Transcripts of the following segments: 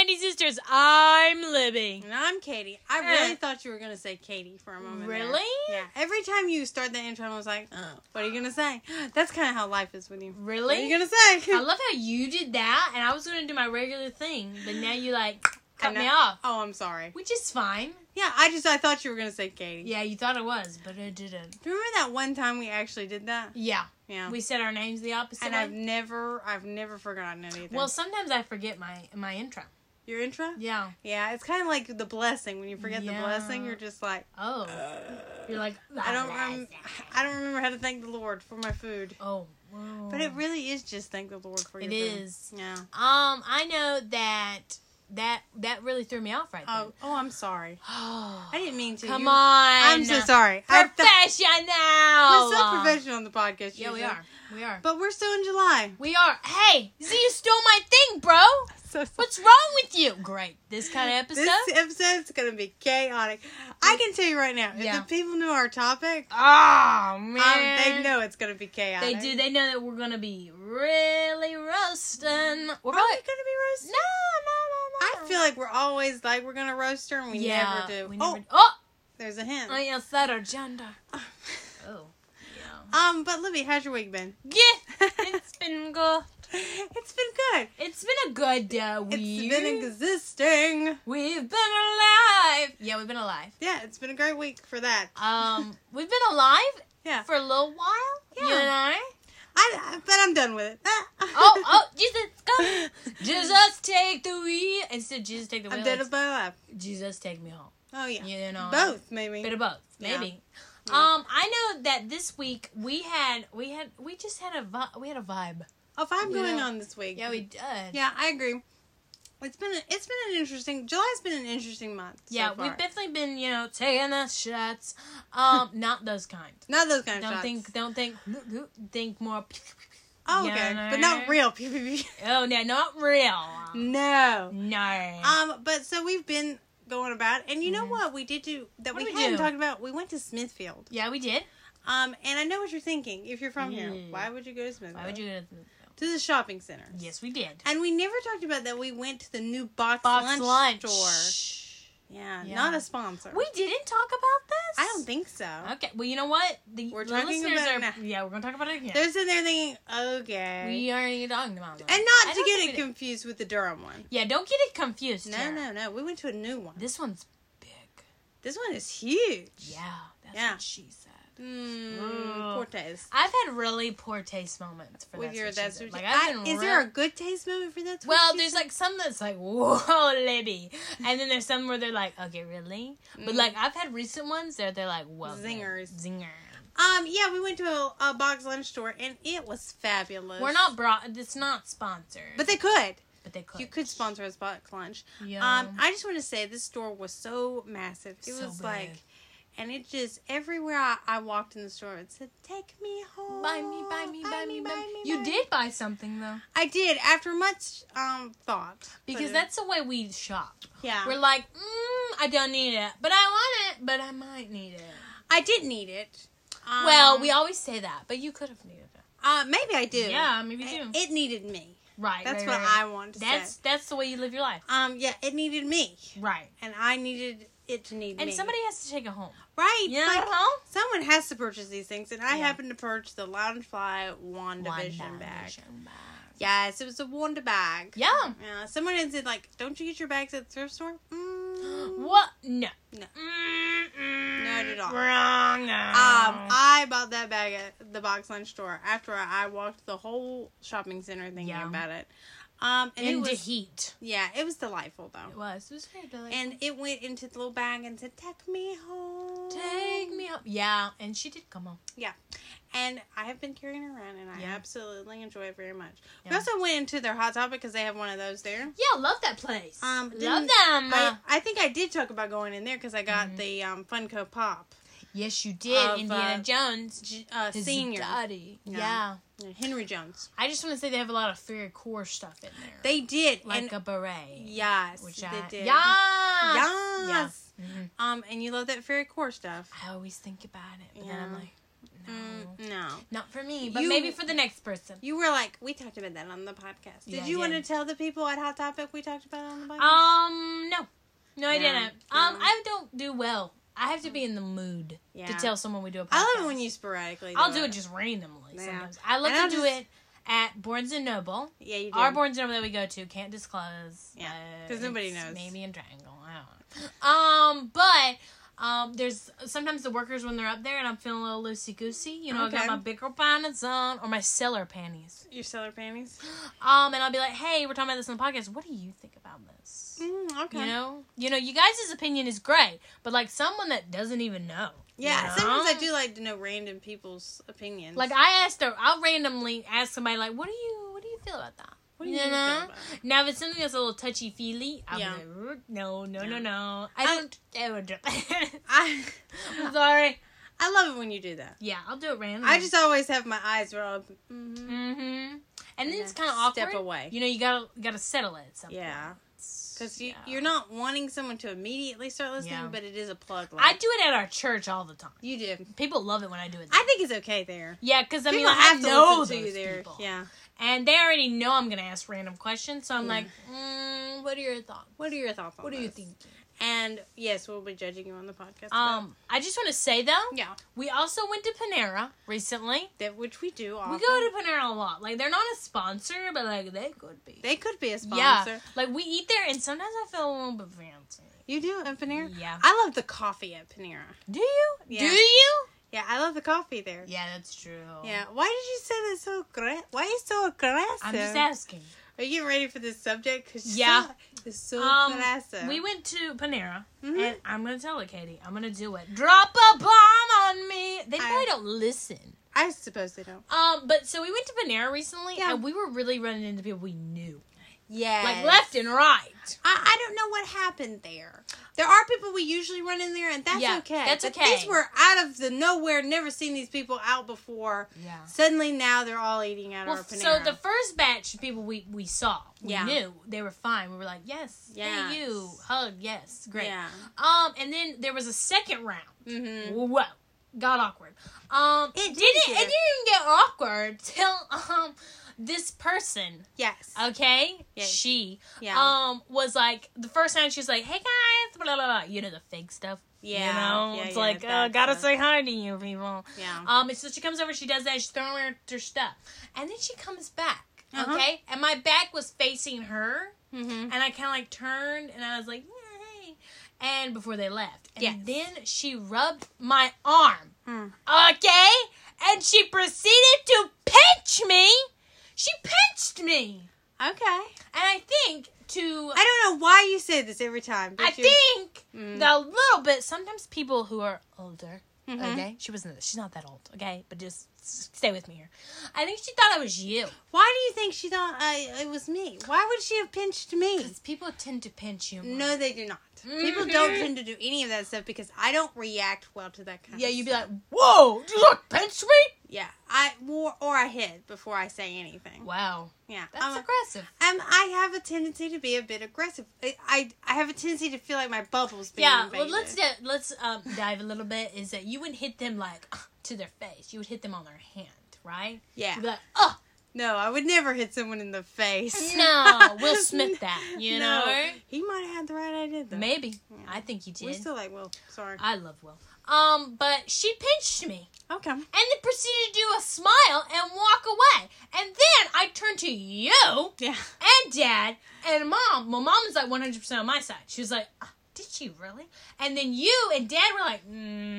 Candy Sisters. I'm Libby. And I'm Katie. I really thought you were going to say Katie for a moment. Really? There. Yeah. Every time you start the intro, I was like, oh, what are you going to say? That's kind of how life is with you. Really? What are you going to say? I love how you did that, and I was going to do my regular thing, but now you, cut me off. Oh, I'm sorry. Which is fine. Yeah, I thought you were going to say Katie. Yeah, you thought it was, but it didn't. Remember that one time we actually did that? Yeah. Yeah. We said our names the opposite And way. I've never forgotten anything. Well, sometimes I forget my intro. Your intro? Yeah. Yeah, it's kind of like the blessing. When you forget the blessing, you're just like, oh. You're like, I don't remember how to thank the Lord for my food. Oh. But it really is just thank the Lord for your food. It is. Yeah. I know that really threw me off right there. Oh, I'm sorry. I didn't mean to. Come on. I'm so sorry. Professional. We're so professional on the podcast. Yeah, usually. we are. But we're still in July. We are. Hey, see, you stole my thing, bro. So What's wrong with you? Great. This kind of episode? This episode's going to be chaotic. I can tell you right now, if the people knew our topic, oh, man. they know it's going to be chaotic. They do. They know that we're going to be really roasting. We're Are we going to be roasting? No. I feel like we're always like we're going to roast her, and we never do. We never oh! There's a hint. I am that agenda. Oh. But Libby, how's your week been? Yeah, it's been good. It's been good. It's been a good week. It's been existing. We've been alive. Yeah, we've been alive. Yeah, it's been a great week for that. We've been alive. Yeah. For a little while. Yeah. You know. But I'm done with it. oh, Jesus, go. Jesus, take the wheel. Instead of Jesus, take the wheel. I'm dead of my life. Jesus, take me home. Oh, yeah. You know. Both, maybe. Bit of both, maybe. Yeah. I know that this week we had a vibe. A vibe going on this week. Yeah, we did. Yeah, I agree. It's been an interesting. July's been an interesting month. Yeah, so far. we've definitely been, taking the shots. Not those kind. Not those kind of shots. Don't think more. Oh, okay, but not real. Oh no, not real. No. But so we've been going about, and you know what we did do that we hadn't talked about? We went to Smithfield. Yeah, we did. And I know what you're thinking. If you're from here, why would you go to Smithfield? Why would you go to Smithfield? To the shopping center. Yes, we did. And we never talked about that we went to the new Box Lunch store. Yeah, not a sponsor. We didn't talk about this? I don't think so. Okay, well, you know what? We're talking about it now. Yeah, we're going to talk about it again. They're sitting there thinking, okay. We aren't even talking about that. And not to get it confused with the Durham one. Yeah, don't get it confused. No. We went to a new one. This one's big. This one is huge. Yeah, that's what she said. Poor taste. I've had really poor taste moments for with your that's what is there a good taste moment for that? Well, there's some that's like, whoa, Libby, and then there's some where they're like, okay, really? But I've had recent ones that they're like, whoa, zingers. Yeah, we went to a Box Lunch store and it was fabulous. We're not it's not sponsored, but they could. You could sponsor us Box Lunch. Yeah. I just want to say this store was so massive. It was big. Like. And it just, everywhere I walked in the store, it said, take me home. Buy me. You did buy something, though. I did, after much thought. Because that's the way we shop. Yeah. We're like, I don't need it, but I want it, but I might need it. I did need it. Well, we always say that, but you could have needed it. Maybe I do. Yeah, maybe you do. It needed me. Right. That's what I want to say. That's the way you live your life. Yeah, it needed me. Right. And I needed it to need me. And somebody has to take it home. Right. Yeah. Someone has to purchase these things. And I happened to purchase the Loungefly WandaVision bag. Yes, it was a Wanda bag. Yeah. Yeah. Someone had said, don't you get your bags at the thrift store? What? No. Not at all. Wrong. No. I bought that bag at the Box Lunch store after I walked the whole shopping center thinking about it. And in the heat. Yeah, it was delightful though. It was very delightful. And it went into the little bag and said, take me home. Take me home. Yeah, and she did come home. Yeah. And I have been carrying her around, and I absolutely enjoy it very much. Yeah. We also went into their Hot Topic because they have one of those there. Yeah, love that place. Love them. I think I did talk about going in there because I got the Funko Pop. Yes, you did. Indiana Jones. Senior. Daddy. Yeah. Henry Jones. I just want to say they have a lot of very core stuff in there. They did. Like a beret. Yes. Which they did. Yes. And you love that fairy core stuff. I always think about it. But then I'm like, No. Not for me, but maybe for the next person. You were like, we talked about that on the podcast. Did you want to tell the people what Hot Topic we talked about on the podcast? No. No, I didn't. I don't do well. I have to be in the mood to tell someone we do a podcast. I love it when you sporadically I'll do it just randomly sometimes. I love to do it at Barnes & Noble. Yeah, you do. Our Barnes & Noble that we go to, can't disclose. Yeah, because nobody knows. Maybe in Triangle. I don't know. But there's sometimes the workers when they're up there and I'm feeling a little loosey-goosey. You know, I got my big girl panties on or my Cellar panties. Your Cellar panties? And I'll be like, hey, we're talking about this on the podcast. What do you think about this? Okay. You know, you guys' opinion is great, but like someone that doesn't even know. Yeah, sometimes I do like to know random people's opinions. Like I'll randomly ask somebody like, what do you feel about that? What do you feel about that? Now, if it's something that's a little touchy-feely, I'll be like, no. I don't ever do that. I'm sorry. I love it when you do that. Yeah, I'll do it randomly. I just always have my eyes rolled. And then it's kind of awkward. Step away. You know, you gotta settle it at some point. Yeah. Because you're not wanting someone to immediately start listening, but it is a plug. I do it at our church all the time. You do. People love it when I do it there. I think it's okay there. Yeah, because I mean, people have I to know listen to those you there. people. Yeah. And they already know I'm going to ask random questions, so I'm like, what are your thoughts? What are your thoughts on What this? are you thinking? And yes, we'll be judging you on the podcast. I just want to say though, we also went to Panera recently. Which we do often. We go to Panera a lot. Like they're not a sponsor, but like they could be. They could be a sponsor. Yeah, like we eat there, and sometimes I feel a little bit fancy. You do at Panera? Yeah. I love the coffee at Panera. Do you? Yeah. Do you? Yeah, I love the coffee there. Yeah, that's true. Yeah. Why did you say that so aggressive? Why are you so aggressive? I'm just asking. Are you ready for this subject? Yeah. It's so aggressive. We went to Panera, and I'm going to tell it, Katie. I'm going to do it. Drop a bomb on me. They probably don't listen. I suppose they don't. But so we went to Panera recently, and we were really running into people we knew. Yeah. Like left and right. I don't know what happened there. There are people we usually run in there, and that's okay. That's but okay. These were out of the nowhere, never seen these people out before. Yeah. Suddenly now they're all eating at our Panera. So the first batch of people we saw, we knew, they were fine. We were like, yes, hey you, hug, yes, great. Yeah. And then there was a second round. Mm-hmm. Whoa. Got awkward. It didn't get awkward till this person. Yes. Okay? Yes. She. Yeah. Was like, the first time she was like, hey guys, blah, blah, blah. You know, the fake stuff. Yeah. You know? Yeah, it's yeah, like, gotta say hi to you people. Yeah. And so she comes over, she does that, she's throwing her stuff. And then she comes back. Okay? And my back was facing her. Mm-hmm. And I kind of like turned and I was like, yeah, hey. And before they left. And then she rubbed my arm. Okay? And she proceeded to pinch me. She pinched me. Okay. And I think I don't know why you say this every time. I think that a little bit, sometimes people who are older, okay? She's not that old, okay? But just stay with me here. I think she thought I was you. Why do you think she thought it was me? Why would she have pinched me? Because people tend to pinch you more. No, they do not. People don't tend to do any of that stuff because I don't react well to that kind of stuff. Yeah, you'd be like, whoa, did you like pinch me? Yeah, I hit before I say anything. Wow. Yeah. That's aggressive. I have a tendency to be a bit aggressive. I have a tendency to feel like my bubble's being invaded. Well, let's dive a little bit, is that you wouldn't hit them like to their face. You would hit them on their hand, right? Yeah. You'd be like, oh. No, I would never hit someone in the face. No, Will Smith that, you know? He might have had the right idea, though. Maybe. Yeah. I think he did. We still like Will. Sorry. I love Will. But she pinched me. Okay. And then proceeded to do a smile and walk away. And then I turned to you. Yeah. And Dad and Mom. Well, Mom was like 100% on my side. She was like, did she really? And then you and Dad were like,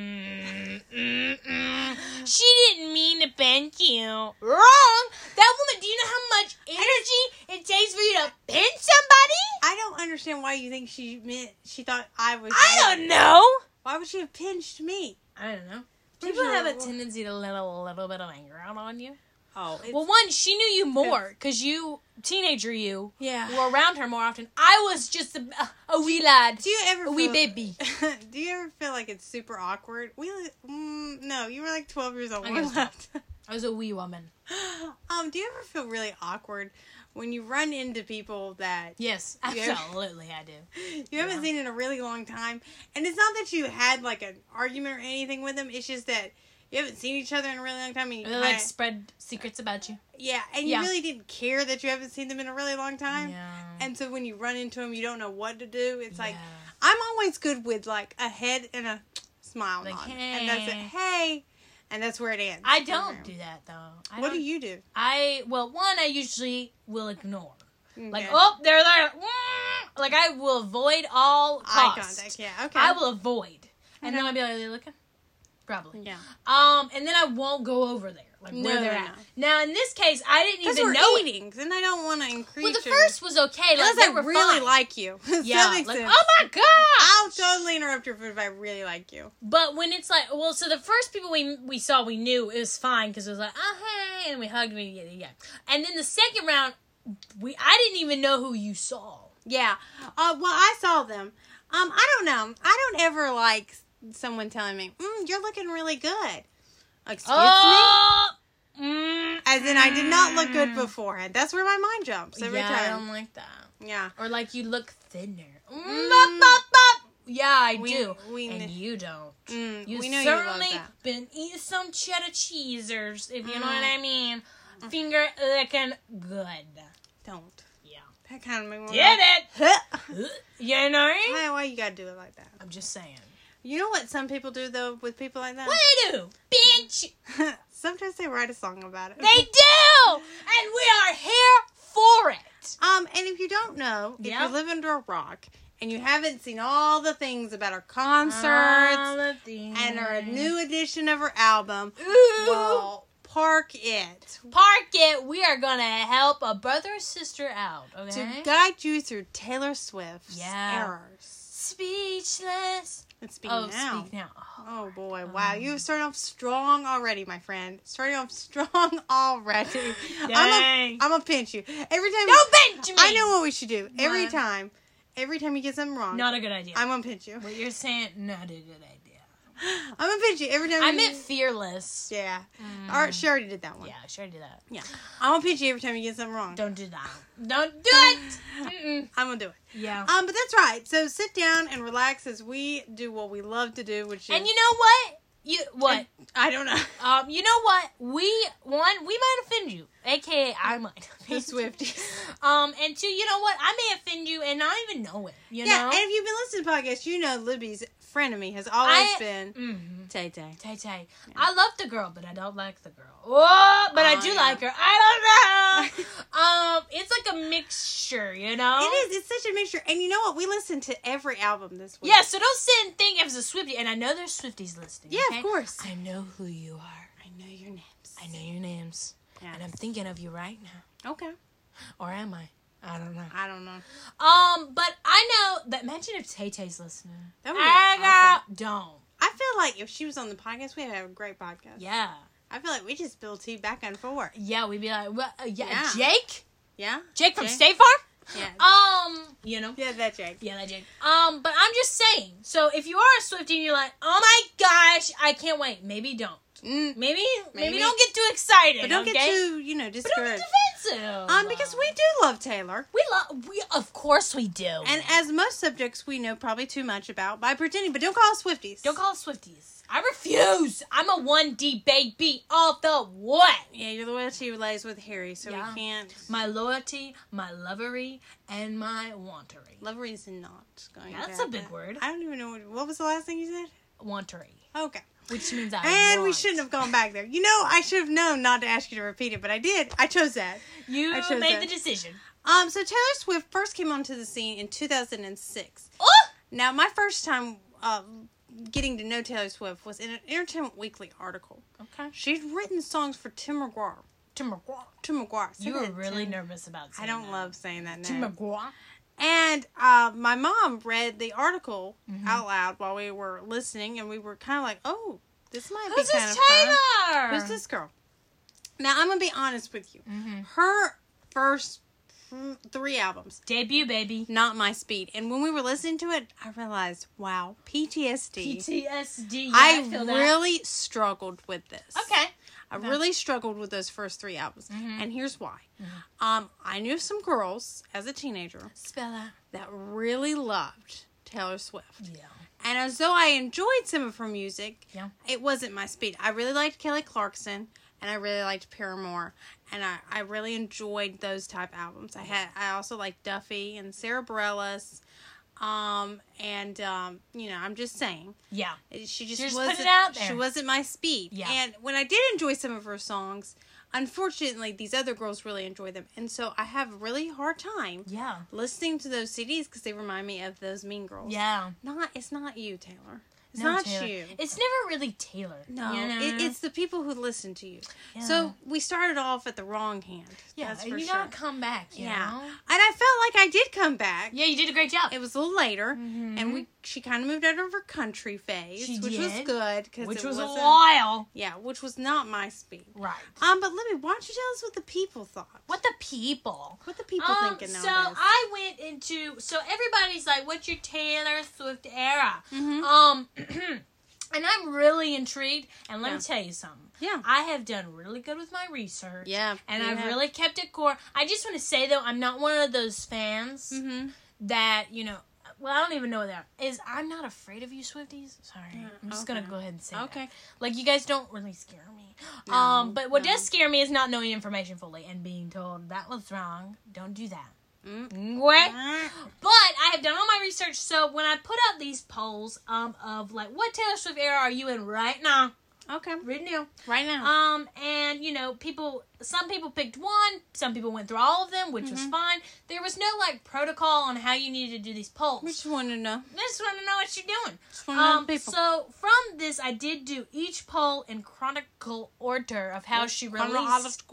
she didn't mean to pinch you. Wrong. That woman, do you know how much energy it takes for you to pinch somebody? I don't understand why you think she thought I was. I don't know. Why would she have pinched me? I don't know. People have a tendency to let a little bit of anger out on you. Oh. Well, one, she knew you more because teenager you, yeah, were around her more often. I was just a wee lad. Do you ever wee baby? Do you ever feel like it's super awkward? No, you were like 12 years old. I was a wee woman. Do you ever feel really awkward when you run into people that... Yes, absolutely I do. You haven't seen in a really long time. And it's not that you had like an argument or anything with them. It's just that you haven't seen each other in a really long time. And They like spread secrets about you. Yeah, and you really didn't care that you haven't seen them in a really long time. Yeah. And so when you run into them, you don't know what to do. It's like, I'm always good with like a head and a smile like, on. hey. And that's it. Hey. And that's where it ends. I don't do that, though. What do you do? I usually will ignore. Okay. Like, oh, they're there. Like, I will avoid all cost. Eye contact, yeah, okay. I will avoid. And then I'll be like, are they looking? Probably. Yeah. And then I won't go over there. Like, where they're at. No. Now, in this case, I didn't even know eating, and I don't want to increase. Well, the first was okay. Unless Like, I really fine. like you. Yeah. That makes like, sense. oh my god! I'll totally interrupt your food if I really like you. But when it's like, well, so the first people we saw, we knew it was fine because it was like, oh hey, and we hugged me, yeah. And then the second round, I didn't even know who you saw. Yeah. Well, I saw them. I don't know. I don't ever like someone telling me, "You're looking really good." Excuse me. As in, I did not look good beforehand. That's where my mind jumps every time. I don't like that. Yeah. Or like you look thinner. Yeah, I do. And you don't. We know certainly you love that. been eating some cheddar cheesers, if you know what I mean. Finger licking good. Don't. Yeah. That kind of made me Did it? You know? Why you gotta do it like that? I'm just saying. You know what some people do, though, with people like that? What do they do? Bitch! Sometimes they write a song about it. They do! And we are here for it. And if you don't know, if you live under a rock and you haven't seen all the things about our concerts and our new edition of our album, well, park it. Park it. We are going to help a brother or sister out, okay? To guide you through Taylor Swift's errors. Speechless. Let's speak now. Speak now. Oh, boy. Wow. You started off strong already, my friend. Starting off strong already. Dang. I'm going to pinch you. Every time. Don't pinch me! I know what we should do. Every time you get something wrong. Not a good idea. I'm going to pinch you. What you're saying, not a good idea. I'm going to pinch you every time. I meant fearless. Yeah. She already did that one. Yeah, she already did that. Yeah. I'm going to pinch you every time you get something wrong. Don't do that. Don't do it! I'm going to do it. Yeah. But that's right. So sit down and relax as we do what we love to do, which is... And you know what? What? I don't know. You know what? We might offend you. AKA, I might offend the Swifties. And two, you know what? I may offend you and not even know it. You know? And if you've been listening to the podcast, you know Libby's frenemy has always been Tay Tay. Tay Tay. Yeah. I love the girl, but I don't like the girl. Oh, but I do like her. I don't know. It's like a mixture, you know? It is. It's such a mixture. And you know what? We listened to every album this week. Yeah, so don't sit and think if it's a Swiftie. And I know there's Swifties listening. Yeah, okay? of course. I know who you are. I know your names. I know your names. Yeah. And I'm thinking of you right now. Okay. Or am I? I don't know. But I know that. Imagine if Tay Tay's listening. That would be awesome. Don't. I feel like if she was on the podcast, we'd have a great podcast. Yeah. I feel like we just spill tea back and forth. Yeah, we'd be like, well, Jake? Yeah. Jake from State Farm? Yeah. You know? Yeah, that Jake. Yeah, that Jake. But I'm just saying. So if you are a Swiftie and you're like, oh my gosh, I can't wait. Maybe don't. Maybe don't get too excited. But don't get too, discouraged. But don't get defensive. Because we do love Taylor. We of course we do. And as most subjects we know probably too much about by pretending, but don't call us Swifties. Don't call us Swifties. I refuse. I'm a 1D baby all the way. Yeah, your loyalty lays with Harry, so we can't. My loyalty, my lovery, and my wantery. Lovery is not going. That's a big word. I don't even know what was the last thing you said. Wantery. Okay. Which means we shouldn't have gone back there. I should have known not to ask you to repeat it, but I did. I chose that. You made the decision. So Taylor Swift first came onto the scene in 2006. Oh! Now, my first time getting to know Taylor Swift was in an Entertainment Weekly article. Okay. She'd written songs for Tim McGraw. Tim McGraw. You were really nervous about saying that. I don't love saying that name. Tim McGraw. And my mom read the article out loud while we were listening, and we were kind of like, oh, this might be kind of fun. Who's this girl? Now, I'm going to be honest with you. Her first 3 albums. Debut, baby. Not my speed. And when we were listening to it, I realized, wow, PTSD. PTSD. Yeah, I really struggled with this. Okay. I really struggled with those first 3 albums. And here's why. I knew some girls as a teenager Spell out. that really loved Taylor Swift. Yeah. And as though I enjoyed some of her music, Yeah. it wasn't my speed. I really liked Kelly Clarkson, and I really liked Paramore, and I really enjoyed those type albums. I also liked Duffy and Sarah Bareilles, I'm just saying. Yeah. She just put wasn't it out there. She wasn't my speed. Yeah. And when I did enjoy some of her songs, unfortunately, these other girls really enjoy them. And so I have a really hard time listening to those CDs because they remind me of those Mean Girls. Yeah. It's not you, Taylor. It's No, not Taylor. you. It's never really Taylor. No, you know? it's the people who listen to you. Yeah. So we started off at the wrong hand. Yeah, that's and for you sure. gotta come back, you know? And I felt like I did come back. Yeah, you did a great job. It was a little later, and she kind of moved out of her country phase, which was good. Which was a while. Yeah, which was not my speed. Right. But Libby, why don't you tell us what the people thought? What the people thinking nowadays? So I went into, everybody's like, what's your Taylor Swift era? And I'm really intrigued, and let me tell you something. Yeah. I have done really good with my research. Yeah. And I've really kept it core. I just want to say, though, I'm not one of those fans that, well, I don't even know what that is. I'm not afraid of you, Swifties. Sorry. I'm just going to go ahead and say that. Like, you guys don't really scare me. But what does scare me is not knowing information fully and being told that was wrong. Don't do that. What? But I have done all my research, so when I put out these polls of like what Taylor Swift era are you in right now? Okay. Right now. Right now. And some people picked one, some people went through all of them, which was fine. There was no like protocol on how you needed to do these polls. We just wanted to know. I just want to know what you're doing. Just want to know people. So from this, I did do each poll in chronicle order of how she released.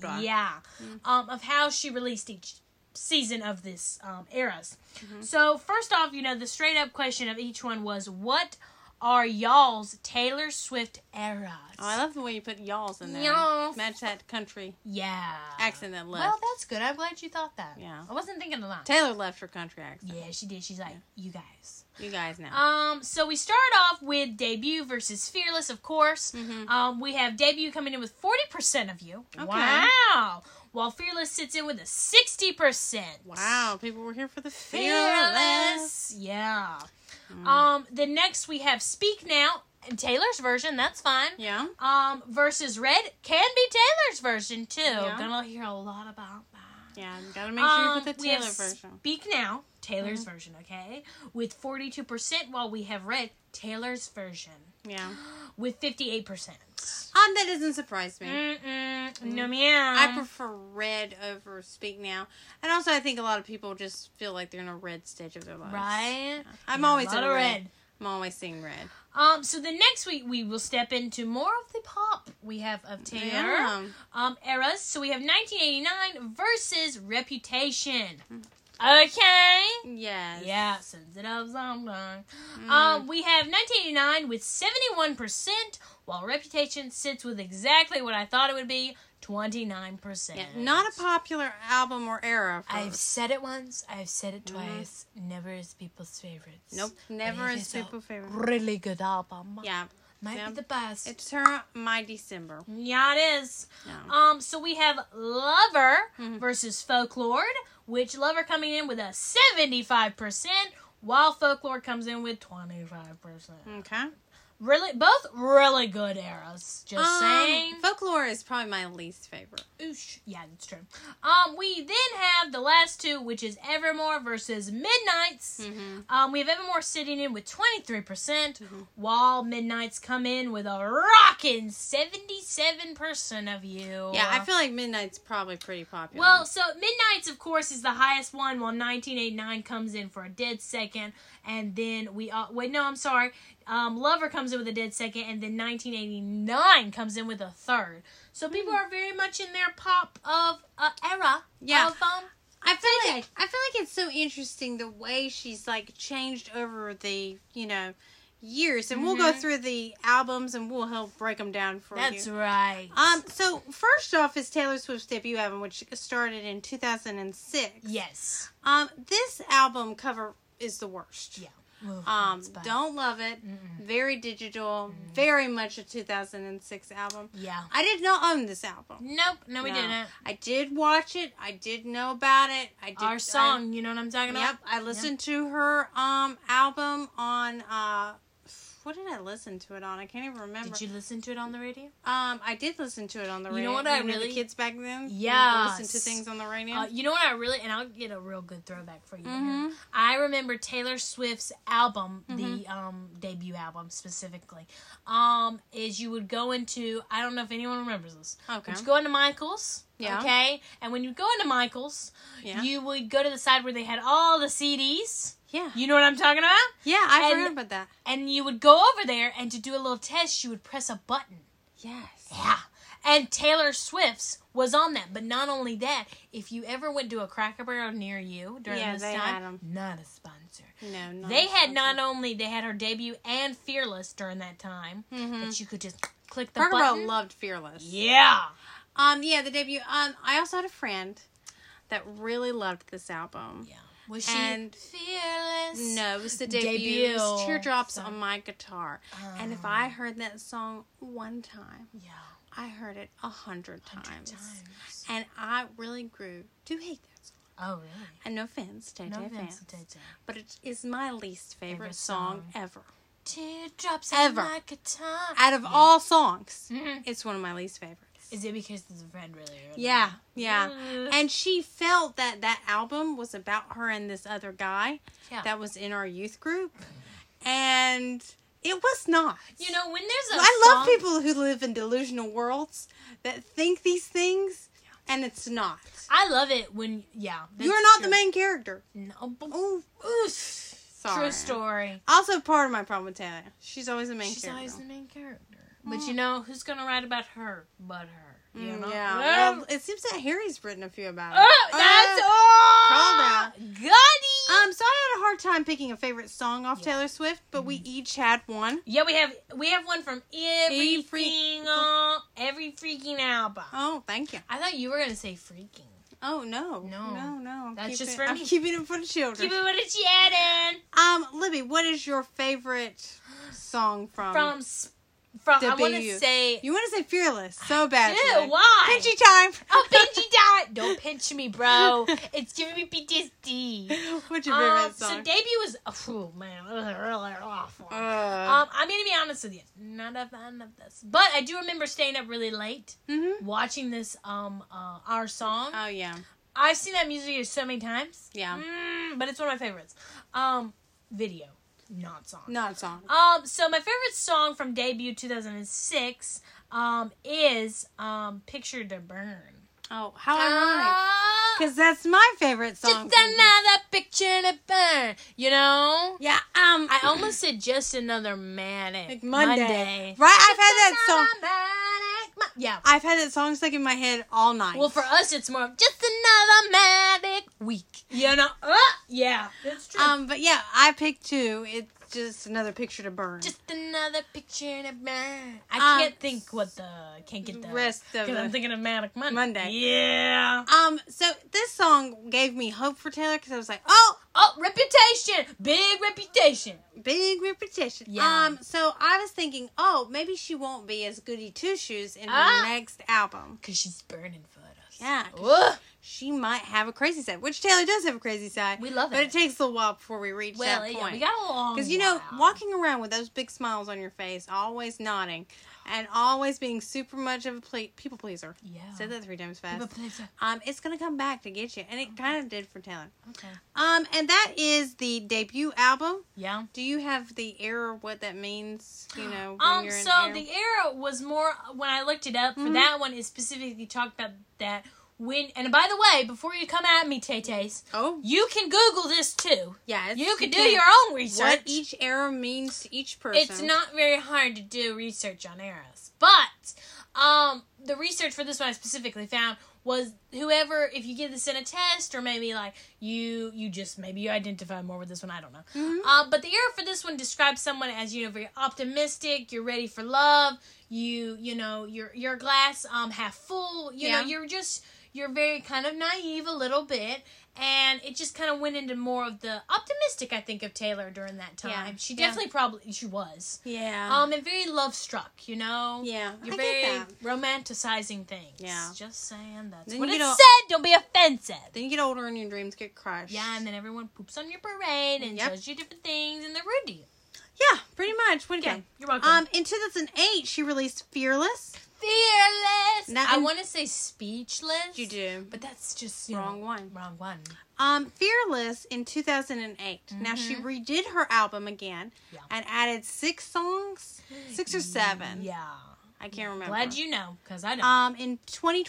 Of how she released each season of this eras. So first off, the straight up question of each one was, what are y'all's Taylor Swift eras? Oh, I love the way you put y'all's in there. Y'all. Match that country accent that left. Well, that's good. I'm glad you thought that. Yeah. I wasn't thinking of that. Taylor left her country accent. Yeah, she did. She's like, you guys. You guys now. So we start off with Debut versus Fearless, of course. We have Debut coming in with 40% of you. Okay. Wow. While Fearless sits in with a 60%. Wow, people were here for the Fearless. Yeah. Then next we have Speak Now, and Taylor's version, that's fine. Yeah. Versus Red, can be Taylor's version too. Yeah. Gonna hear a lot about that. Yeah, gotta make sure you put the Taylor version. Speak Now, Taylor's version, okay? With 42%, while we have Red, Taylor's version. Yeah. With 58%. That doesn't surprise me. No, meow. I prefer Red over Speak Now. And also, I think a lot of people just feel like they're in a Red stage of their lives. Right? Yeah. I'm always in Red. I'm always seeing Red. So the next week we will step into more of the pop we have of Taylor eras. So we have 1989 versus Reputation. Okay. Yes. Yeah, sensitive something. We have 1989 with 71%, while Reputation sits with exactly what I thought it would be, 29%. Yeah, not a popular album or era. I've said it once, I've said it twice. Never is people's favorites. Nope, never is people's favorite. Really good album. Yeah. Might be the best. It's her My December. Yeah, it is. Yeah. So we have Lover versus Folklore, which Lover coming in with a 75%, while Folklore comes in with 25%. Okay. Really, both really good eras. Just saying. Folklore is probably my least favorite. Oosh. Yeah, that's true. We then have the last two, which is Evermore versus Midnights. We have Evermore sitting in with 23%, while Midnights come in with a rockin' 77% of you. Yeah, I feel like Midnight's probably pretty popular. Well, so Midnights, of course, is the highest one, while 1989 comes in for a dead second, and then Lover comes in with a dead second, and then 1989 comes in with a third. So people are very much in their pop of era. Yeah. Of, I feel like it's so interesting the way she's like changed over the years, and we'll go through the albums and we'll help break them down for you. That's right. So first off is Taylor Swift's debut album, which started in 2006. Yes. This album cover is the worst. Yeah. Don't love it. Very digital. Very much a 2006 album. Yeah. I did not own this album. Nope. No, we didn't. I did watch it. I did know about it. Our song, you know what I'm talking about? Yep. I listened to her album on what did I listen to it on? I can't even remember. Did you listen to it on the radio? I did listen to it on the radio. You know what I really... the kids back then? Yeah. Listen to things on the radio? You know what I really... And I'll get a real good throwback for you. Mm-hmm. I remember Taylor Swift's album, the debut album specifically, is you would go into... I don't know if anyone remembers this. Okay. But you go into Michael's. Yeah. Okay? And when you go into Michael's, you would go to the side where they had all the CDs. Yeah. You know what I'm talking about? Yeah, I heard about that. And you would go over there, and to do a little test, you would press a button. Yes. Yeah. And Taylor Swift's was on that. But not only that, if you ever went to a Cracker Barrel near you during this time, had them. Not a sponsor. No, they had not only, they had her debut and Fearless during that time, that you could just click the Cracker button. Barrel loved Fearless. Yeah. Yeah, the debut. I also had a friend that really loved this album. Yeah. Was she Fearless? No, it was the debut. It was Teardrops on My Guitar. And if I heard that song one time, I heard it 100 times. And I really grew to hate that song. Oh, really? And no offense, Tay No Tay offense fans. to Tay Tay. But it is my least favorite song ever. Teardrops on My Guitar. Out of all songs, it's one of my least favorites. Is it because the friend really? Yeah. And she felt that that album was about her and this other guy that was in our youth group. And it was not. You know, when there's love people who live in delusional worlds that think these things, and it's not. I love it when, you're not the main character. No. Sorry. True story. Also, part of my problem with Taylor, she's always the main character. She's always the main character. But you know, who's going to write about her but her? You know? Yeah. Well, it seems that Harry's written a few about it. Oh, that's all! Calm down. Goody! So I had a hard time picking a favorite song off Taylor Swift, but we each had one. Yeah, we have one from every freaking album. Oh, thank you. I thought you were going to say freaking. Oh, no. That's just for me. I'm keeping it for the children. Keep it with the children. Libby, what is your favorite song from I want to say... You want to say Fearless so bad. Dude, why? Pinchy time. Oh, pinchy time. Don't pinch me, bro. It's giving me PTSD. What's your favorite song? So debut was... Oh, man. It was really awful. I'm going to be honest with you. Not a fan of this. But I do remember staying up really late watching this, Our Song. Oh, yeah. I've seen that music video so many times. Yeah. But it's one of my favorites. Video. Not song. So my favorite song from debut 2006 is Picture to Burn. Oh, how ironic. Because that's my favorite song. Just another picture to burn. You know? Yeah. I almost said Just Another Manic Monday. Right? I've had that song. Yeah. I've had that song stuck in my head all night. Well, for us, it's more of Just Another Manic Week. You know? Yeah. That's true. But yeah, I picked two. It's just another picture to burn. Just another picture to burn. I can't think can't get the rest of it. Because I'm thinking of Manic Monday. Yeah. So this song gave me hope for Taylor because I was like, reputation. Big reputation. Yeah. So I was thinking, maybe she won't be as goody two shoes in her next album. Because she's burning photos. Yeah. She might have a crazy side, which Taylor does have a crazy side. We love it. But it takes a little while before we reach that point. Yeah, we got a long Because, walking around with those big smiles on your face, always nodding, and always being super much of a people pleaser. Yeah. Said that 3 times fast. People pleaser. It's going to come back to get you. And it kind of did for Taylor. Okay. And that is the debut album. Yeah. Do you have the era, what that means, when you're in so the era was more, when I looked it up, for that one, it specifically talked about that and by the way, before you come at me, Tay-Tays, you can Google this too. Yeah, you can do your own research. What each era means to each person. It's not very hard to do research on eras. But, the research for this one I specifically found was whoever, if you give this in a test, or maybe like you identify more with this one, I don't know. But the era for this one describes someone as, very optimistic, you're ready for love, your glass half full, you're you're very kind of naive a little bit. And it just kind of went into more of the optimistic, I think, of Taylor during that time. Yeah. She definitely she was. Yeah. And very love-struck, you know? Yeah, You're very romanticizing things. Yeah. Just saying, that's then what it said. Don't be offensive. Then you get older and your dreams get crushed. Yeah, and then everyone poops on your parade and tells you different things, and they're rude to you. Yeah, pretty much. What again? You're welcome. In 2008, she released Fearless. Fearless. Now, I want to say Speechless. You do, but that's just wrong one. Wrong one. Fearless in 2008. Mm-hmm. Now she redid her album again and added 6 songs, 6 or 7. Yeah. I can't remember. Glad you know, because I don't. In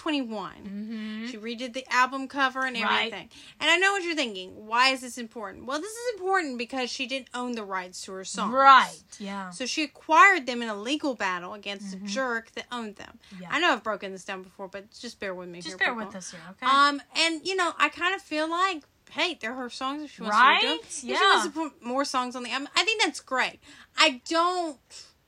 2021, she redid the album cover and everything. Right. And I know what you're thinking. Why is this important? Well, this is important because she didn't own the rights to her songs. Right, yeah. So she acquired them in a legal battle against a jerk that owned them. Yeah. I know I've broken this down before, but just bear with me here. Just bear with us here, okay? And, you know, I kind of feel like, hey, they're her songs if she wants to do them. Yeah. If she wants to put more songs on the album, I think that's great. I don't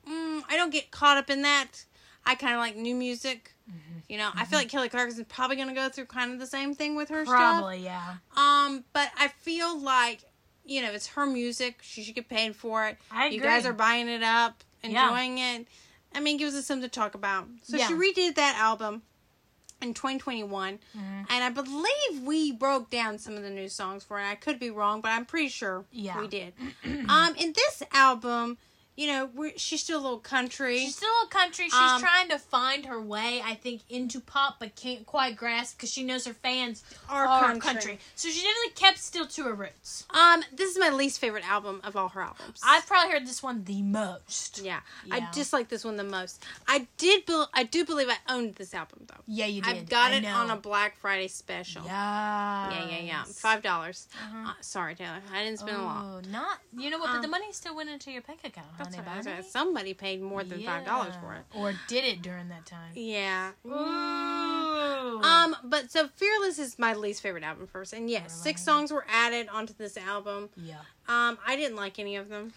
get caught up in that. I kind of like new music. You know, I feel like Kelly Clarkson's probably going to go through kind of the same thing with her stuff. Probably, yeah. But I feel like, you know, it's her music. She should get paid for it. I agree. You guys are buying it up, enjoying it. I mean, it gives us something to talk about. So she redid that album in 2021. And I believe we broke down some of the new songs for it. I could be wrong, but I'm pretty sure we did. In this album, you know, she's still a little country. She's trying to find her way, I think, into pop, but can't quite grasp because she knows her fans are country. So she definitely kept still to her roots. This is my least favorite album of all her albums. I've probably heard this one the most. Yeah. I dislike this one the most. I do believe I owned this album, though. Yeah, you did. I got it on a Black Friday special. Yeah. $5. Sorry, Taylor. I didn't spend a lot. You know what? But the money still went into your bank account, honey. That's right. Somebody paid more than $5 for it. Or did it during that time. Yeah. Ooh. But so Fearless is my least favorite album first. And yes, 6 songs were added onto this album. Yeah. I didn't like any of them.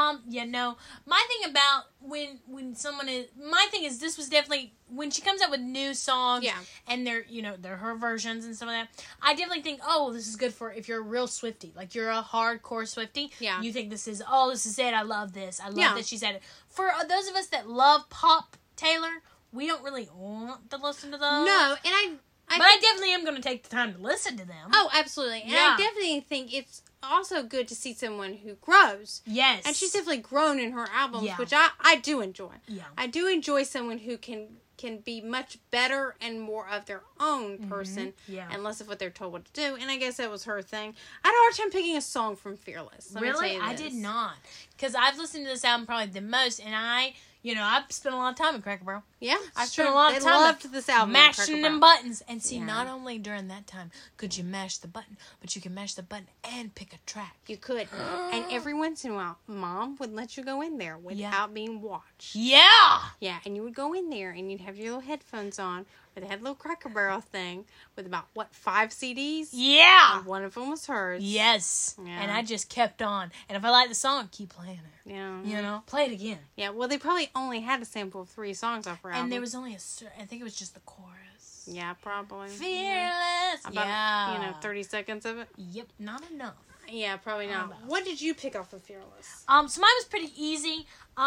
No. My thing about when someone is... My thing is this was definitely... When she comes out with new songs and they're her versions and some of that, I definitely think, oh, this is good for if you're a real Swiftie. Like, you're a hardcore Swiftie. Yeah. You think this is it. I love this. I love that she's at it. For those of us that love pop, Taylor, we don't really want to listen to those. No, and I definitely am going to take the time to listen to them. Oh, absolutely. And I definitely think it's also good to see someone who grows. Yes. And she's definitely grown in her albums, which I do enjoy. Yeah. I do enjoy someone who can be much better and more of their own person and less of what they're told what to do. And I guess that was her thing. I had a hard time picking a song from Fearless. Really? I did not. Because I've listened to this album probably the most, and I've spent a lot of time in Cracker Barrel. Yeah, I spent a lot of time loved this album mashing them buttons. And see, not only during that time could you mash the button, but you can mash the button and pick a track. You could. And every once in a while, Mom would let you go in there without being watched. Yeah! Yeah, and you would go in there and you'd have your little headphones on, or they had a little Cracker Barrel thing with about, 5 CDs? Yeah! And one of them was hers. Yes. Yeah. And I just kept on. And if I liked the song, keep playing it. Yeah. You know? Play it again. Yeah, well, they probably only had a sample of 3 songs off her album. And there was only I think it was just the chorus. Yeah, probably. Fearless. About, 30 seconds of it. Yep, not enough. Yeah, probably not. What did you pick off of Fearless? So mine was pretty easy.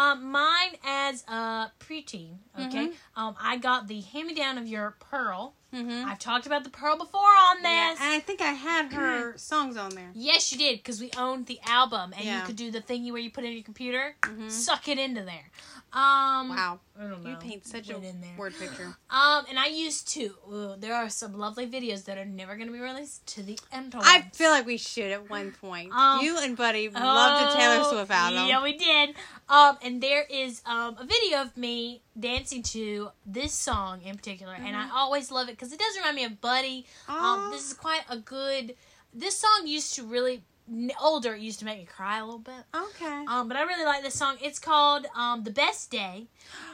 Mine as a preteen, okay? I got the hand-me-down of your Pearl. I've talked about the Pearl before on this. Yeah, and I think I had her songs on there. Yes, you did, because we owned the album, and you could do the thingy where you put it in your computer, suck it into there. Wow. I don't know. You paint such a word picture. And I used to. There are some lovely videos that are never going to be released to the internet. I feel like we should at one point. You and Buddy loved a Taylor Swift album. Yeah, we did. And there is a video of me dancing to this song in particular, and I always love it because it does remind me of Buddy. This is quite a good... This song used to really... Older, it used to make me cry a little bit. Okay. But I really like this song. It's called The Best Day.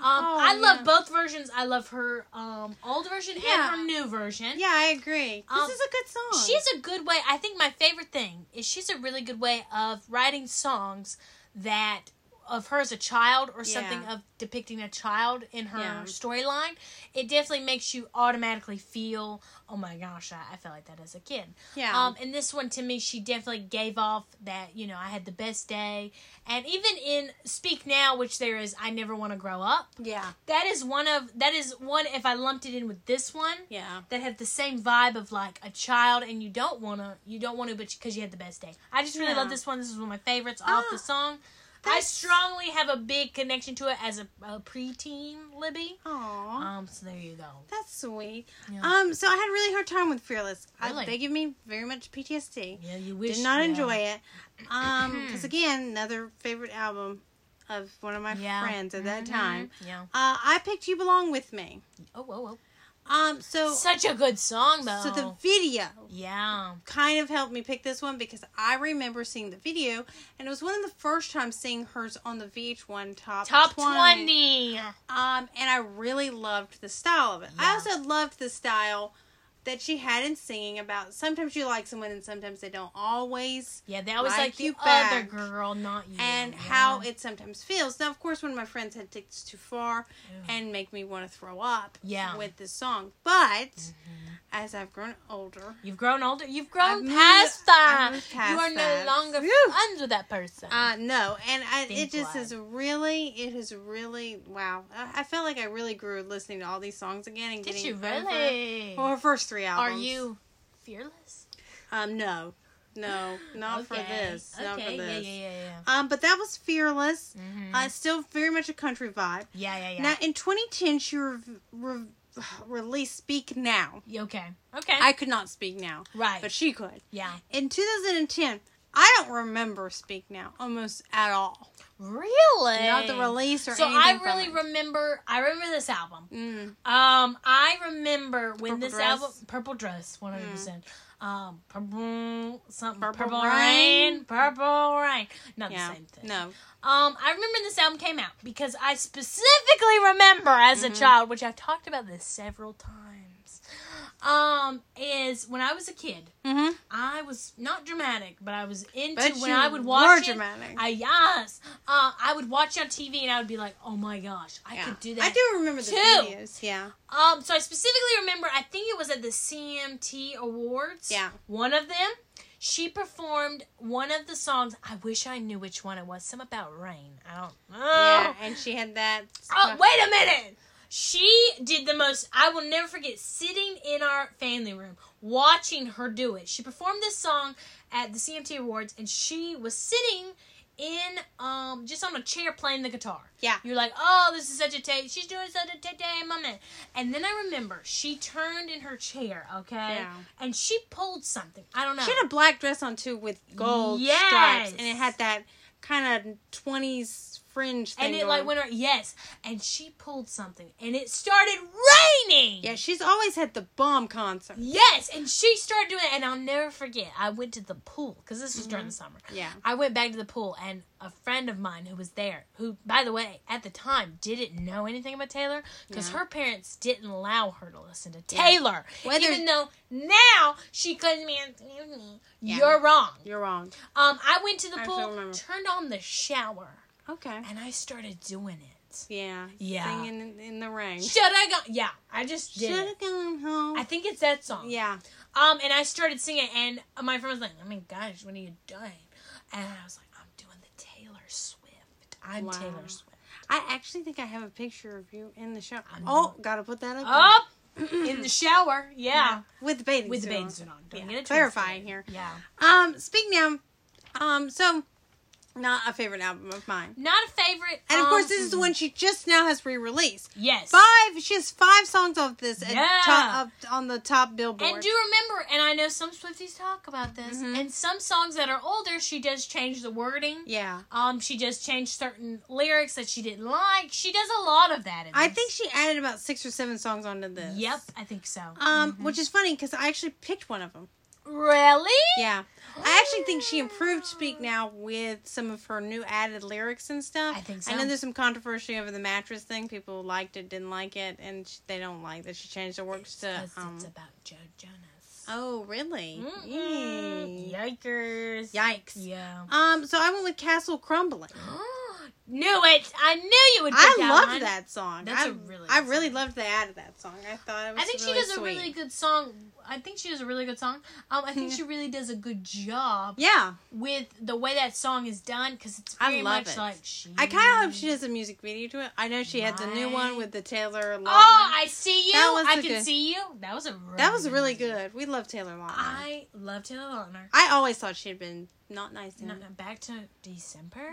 I love both versions. I love her old version and her new version. Yeah, I agree. This is a good song. She's a good way. I think my favorite thing is she's a really good way of writing songs that of her as a child or something of depicting a child in her storyline, it definitely makes you automatically feel, oh my gosh, I felt like that as a kid. Yeah. And this one, to me, she definitely gave off that, I had the best day. And even in Speak Now, which there is I Never Want to Grow Up. Yeah. That is one, if I lumped it in with this one. Yeah. That had the same vibe of like a child, and you don't want to, but because you had the best day. I just really love this one. This is one of my favorites off the song. I strongly have a big connection to it as a preteen, Libby. Aww. So there you go. That's sweet. Yeah. So I had a really hard time with Fearless. Really? They give me very much PTSD. Yeah, you wish. Did not enjoy it. Because again, another favorite album of one of my friends at that time. Yeah. I picked You Belong With Me. Oh. So such a good song, though. So the video, kind of helped me pick this one because I remember seeing the video, and it was one of the first times seeing hers on the VH1 Top 20. And I really loved the style of it. Yeah. I also loved the style that she had in singing about sometimes you like someone and sometimes they don't always. Yeah, they always like the other girl, not you. And how it sometimes feels. Now, of course, one of my friends had Take This Too Far and make me want to throw up with this song. But as I've grown older. You've grown older? You've grown past that. You are no longer friends with that person. No. And it has really, wow. I felt like I really grew listening to all these songs again and getting over. Did you really? Well, her first 3 albums. Are you fearless? No, not for this. Okay. Not for this. Yeah. But that was Fearless. Still very much a country vibe. Yeah. Now, in 2010, she released Speak Now. Okay. I could not speak now. Right. But she could. Yeah. In 2010, I don't remember Speak Now almost at all. Really? Not the release or anything. So I really remember this album. I remember when Purple this Dress. Album, Purple Dress, 100%. Purple Rain. Not the same thing. No. I remember this album came out because I specifically remember as a child, which I've talked about this several times. Is when I was a kid, I was not dramatic, but I was into when I would watch it. Dramatic. I would watch it on TV and I would be like, oh my gosh, I could do that. I do remember the videos. Yeah. So I specifically remember. I think it was at the CMT Awards. Yeah. One of them. She performed one of the songs. I wish I knew which one it was. Some about rain. I don't know. Yeah, and she had that. Oh, wait a minute. She did the most, I will never forget, sitting in our family room, watching her do it. She performed this song at the CMT Awards, and she was sitting in, just on a chair playing the guitar. Yeah. You're like, oh, this is such a she's doing such a moment. And then I remember, she turned in her chair, okay? Yeah. And she pulled something. I don't know. She had a black dress on, too, with gold stripes. And it had that kind of 20s fringe thing. And it going. went around. Yes. And she pulled something. And it started raining. Yeah, she's always had the bomb concert. Yes. And she started doing it. And I'll never forget. I went to the pool. Because this was during the summer. Yeah. I went back to the pool. And a friend of mine who was there, who, by the way, at the time, didn't know anything about Taylor. Because her parents didn't allow her to listen to Taylor. Even though now she couldn't be me. You're wrong. You're wrong. I went to the pool, turned on the shower. Okay. And I started doing it. Yeah. Singing in the rain. Should I go? Yeah, I just did. Should have gone home. I think it's that song. Yeah. And I started singing, and my friend was like, "Oh my gosh, what are you doing?" And I was like, "I'm doing the Taylor Swift. I'm Taylor Swift." I actually think I have a picture of you in the shower. Gotta put that up. In the shower. Yeah. With the bathing suit. With the bathing suit on. Don't get it clarifying here. Yeah. Speak Now. So. Not a favorite album of mine. Not a favorite. And of course, this is the one she just now has re-released. Yes. She has 5 songs of this on the top Billboard. And do remember, and I know some Swifties talk about this, and some songs that are older, she does change the wording. Yeah. She just changed certain lyrics that she didn't like. She does a lot of that in this. I think she added about 6 or 7 songs onto this. Yep, I think so. Which is funny, because I actually picked one of them. Really? Yeah. I actually think she improved Speak Now with some of her new added lyrics and stuff. I think so. I know there's some controversy over the mattress thing. People liked it, didn't like it, and they don't like that she changed the words to... it's about Joe Jonas. Oh, really? Yikers. Yikes. Yeah. So I went with Castle Crumbling. Knew it. I knew you would pick that I loved one. that song. I really loved the ad of that song. I thought it was I think really she does sweet. a really good song. I think she does a really good song. I think she really does a good job. Yeah. With the way that song is done, because it's very much like she. I kind of hope she does a music video to it. I know she had the new one with the Taylor Lautner. Oh, I see you. I can see you. That was really good. We love Taylor Lautner. I love Taylor Lautner. I always thought she had been not nice to him. Back to December.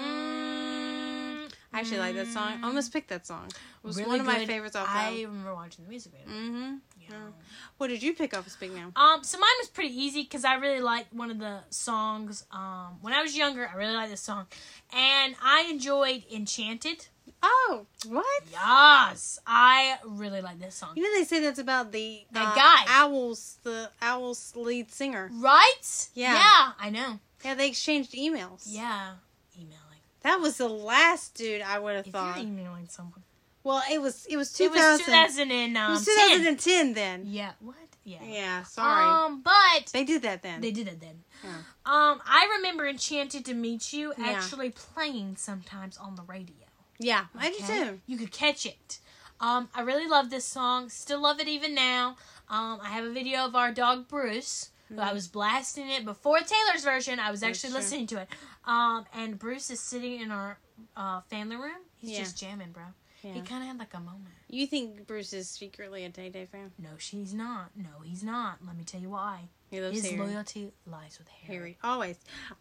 I actually like that song. I almost picked that song. It was really one of my good. favorites off I remember watching the music video. Mm-hmm. Yeah. What did you pick off of Speak Now? So mine was pretty easy because I really liked one of the songs. When I was younger, I really liked this song, and I enjoyed Enchanted. Oh, what? Yes, I really like this song. You know they say that's about the guy, the Owls lead singer, right? Yeah, I know. Yeah, they exchanged emails. Yeah, emailing. That was the last dude I would have thought. If you're emailing someone. Well, it was 2000. It was 2010. It was 2010 then. Yeah. What? Yeah. Yeah. Sorry. But they did that then. They did it then. Yeah. I remember Enchanted to Meet You actually playing sometimes on the radio. Yeah, I do too. You could catch it. I really love this song. Still love it even now. I have a video of our dog Bruce. I was blasting it before Taylor's version. I was actually listening to it. And Bruce is sitting in our family room. He's just jamming, bro. Yeah. He kind of had like a moment. You think Bruce is secretly a Tay Day fan? No, she's not. No, he's not. Let me tell you why. He loves His Harry. loyalty lies with Harry. Always.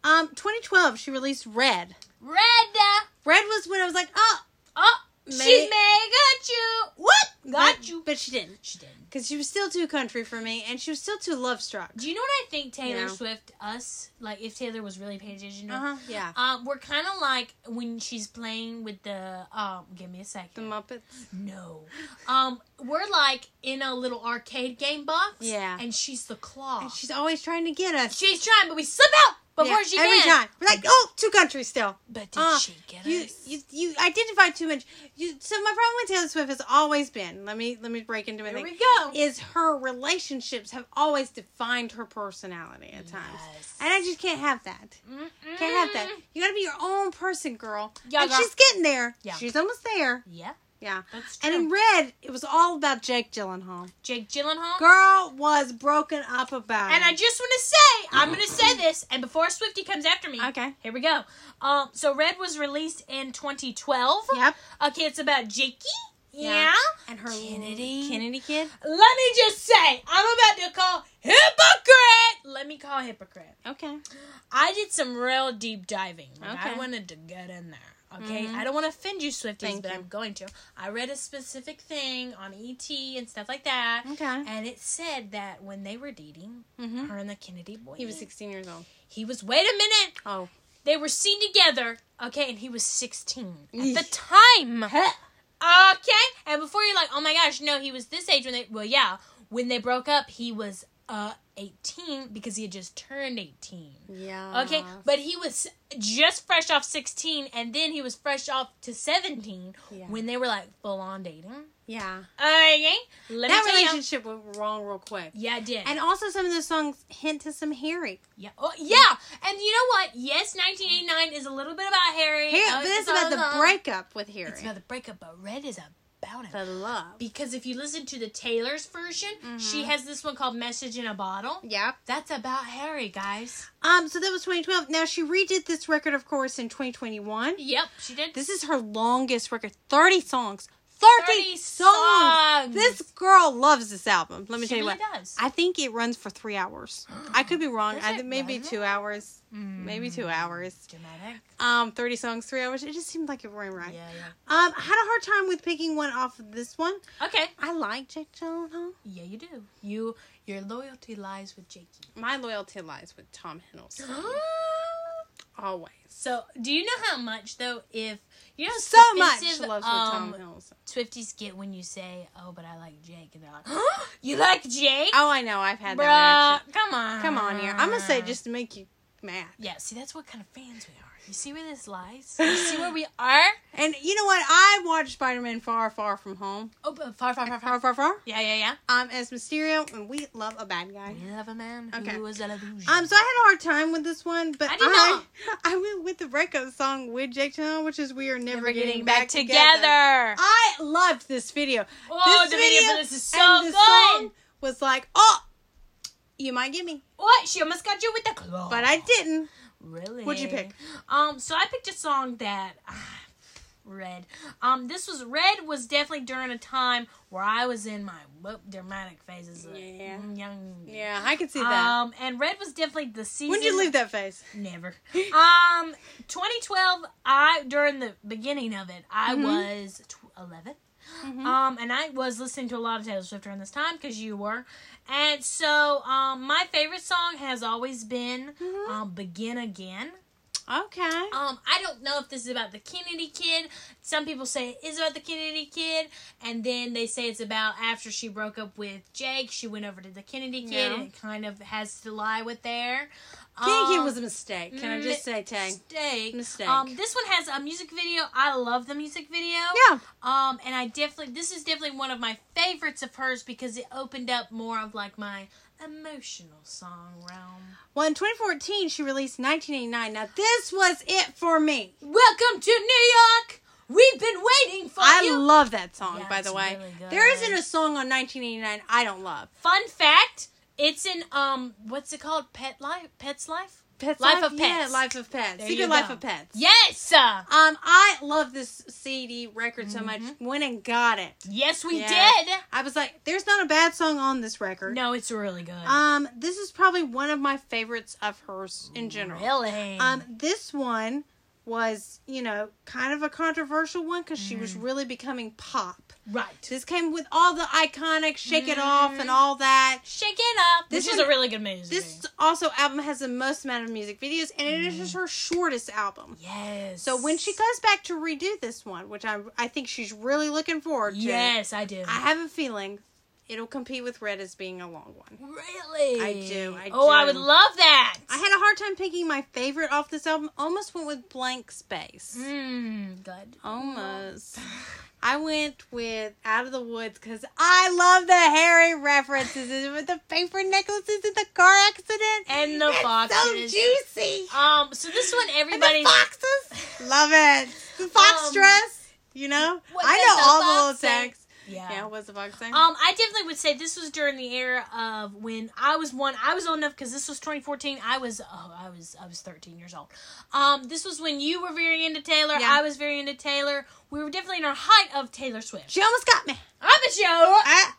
2012, she released Red. Red was when I was like, she's got you. What? Got you. But she didn't. She didn't. Because she was still too country for me, and she was still too love-struck. Do you know what I think Taylor Swift, like if Taylor was really paying attention to her? Yeah. We're kind of like when she's playing with the, give me a second. The Muppets? No. We're like in a little arcade game box. Yeah. And she's the claw. And she's always trying to get us. She's trying, but we slip out before she can. Every time. We're like, oh, too country still. But did she get us? You identify too much. So my problem with Taylor Swift has always been, let me break into it. Here we go. Is her relationships have always defined her personality at times. And I just can't have that. Can't have that. You gotta be your own person, girl. Yeah, and she's getting there. Yeah. She's almost there. Yeah. Yeah. That's true. And in Red, it was all about Jake Gyllenhaal. Jake Gyllenhaal? Girl was broken up about it. And I just want to say, I'm going to say this, and before Swiftie comes after me. Okay. Here we go. So Red was released in 2012. Yep. Okay, it's about Jakey. Yeah. And her Kennedy kid. Let me just say, I'm about to call hypocrite. Let me call hypocrite. Okay. I did some real deep diving. I wanted to get in there. Okay, I don't want to offend you, Swifties, but I'm going to. I read a specific thing on ET and stuff like that. Okay. And it said that when they were dating, her and the Kennedy boy. He was 16 years old. He was, wait a minute. Oh. They were seen together, okay, and he was 16 at the time. Okay? And before you're like, oh my gosh, no, he was this age when they, well, yeah. When they broke up, he was 18 because he had just turned 18. Yeah. Okay, but he was just fresh off 16, and then he was fresh off to 17 when they were like full on dating. Yeah. Okay. That relationship went wrong real quick. Yeah, it did. And also some of those songs hint to some Harry. Yeah. Oh, yeah. And you know what? Yes, 1989 is a little bit about Harry. But it's about the breakup with Harry. It's about the breakup, but Red is about it. The love. Because if you listen to the Taylor's version, she has this one called Message in a Bottle. Yep. That's about Harry, guys. So that was 2012. Now, she redid this record, of course, in 2021. Yep, she did. This is her longest record. 30 songs. 30 songs. This girl loves this album. Let me tell you really what. Does. I think it runs for 3 hours. I could be wrong. I think maybe 2 hours. Maybe 2 hours. Dramatic. 30 songs, 3 hours. It just seemed like it ran right. Yeah. Had a hard time with picking one off of this one. Okay. I like Jake Gyllenhaal. Yeah, you do. Your loyalty lies with Jakey. My loyalty lies with Tom Hiddleston. Always. So, do you know how much, though, if... You know so much loves with Tom Hiddleston. Swifties get when you say, oh, but I like Jake. And they're like, you like Jake? Oh, I know. I've had that reaction. Come on. Come on here. I'm going to say just to make you mad. Yeah, see, that's what kind of fans we are. You see where this lies? You see where we are? And you know what? I watched Spider-Man Far, Far From Home. Oh, far. Far. Yeah. As Mysterio, and we love a bad guy. We love a man who is an illusion. So I had a hard time with this one, but I went with the breakup song with Jake Gyllenhaal, which is We Are Never Getting Back Together. I loved this video. Oh, the video for this is so and the good. Song was like, oh, you might get me. What? She almost got you with the claw. But I didn't. Really? What'd you pick? So I picked a song that Red. Red was definitely during a time where I was in my dramatic phases. Young. Yeah, I can see that. And Red was definitely the season. When did you leave that phase? Never. 2012. During the beginning of it, I was 11. And I was listening to a lot of Taylor Swift during this time because you were. And so, my favorite song has always been Begin Again. Okay. I don't know if this is about the Kennedy kid. Some people say it is about the Kennedy kid, and then they say it's about after she broke up with Jake, she went over to the Kennedy kid, and it kind of has to lie with there. Kennedy kid was a mistake. Can I just say, Tang? Mistake. This one has a music video. I love the music video. Yeah. And this is definitely one of my favorites of hers because it opened up more of like my emotional song realm. Well, in 2014, she released 1989. Now, this was it for me. Welcome to New York. We've been waiting for you. I love that song, by the way. Really good. There isn't a song on 1989 I don't love. Fun fact, it's in, what's it called? Pet's Life? Life of Pets. Yeah, Life of Pets. Secret Life of Pets. Yes! I love this CD record so much. Went and got it. Yes, we did. I was like, there's not a bad song on this record. No, it's really good. This is probably one of my favorites of hers in general. Really? This one was, kind of a controversial one because she was really becoming pop. Right. This came with all the iconic Shake It Off and all that. Shake It Up. This is a really good music video. This also album has the most amount of music videos, and it is just her shortest album. Yes. So when she goes back to redo this one, which I think she's really looking forward to. Yes, I do. I have a feeling it'll compete with Red as being a long one. Really? I do. Oh, I would love that. I had a hard time picking my favorite off this album. Almost went with Blank Space. Good. Almost. I went with Out of the Woods because I love the Harry references with the paper necklaces in the car accident. And the foxes. So juicy. So this one, everybody. And the foxes. Love it. The fox dress. I know all the little tags. Yeah, what's the fox thing? I definitely would say this was during the era of when I was old enough because this was 2014. I was 13 years old. This was when you were very into Taylor. Yeah. I was very into Taylor. We were definitely in our height of Taylor Swift. She almost got me. I'm a show.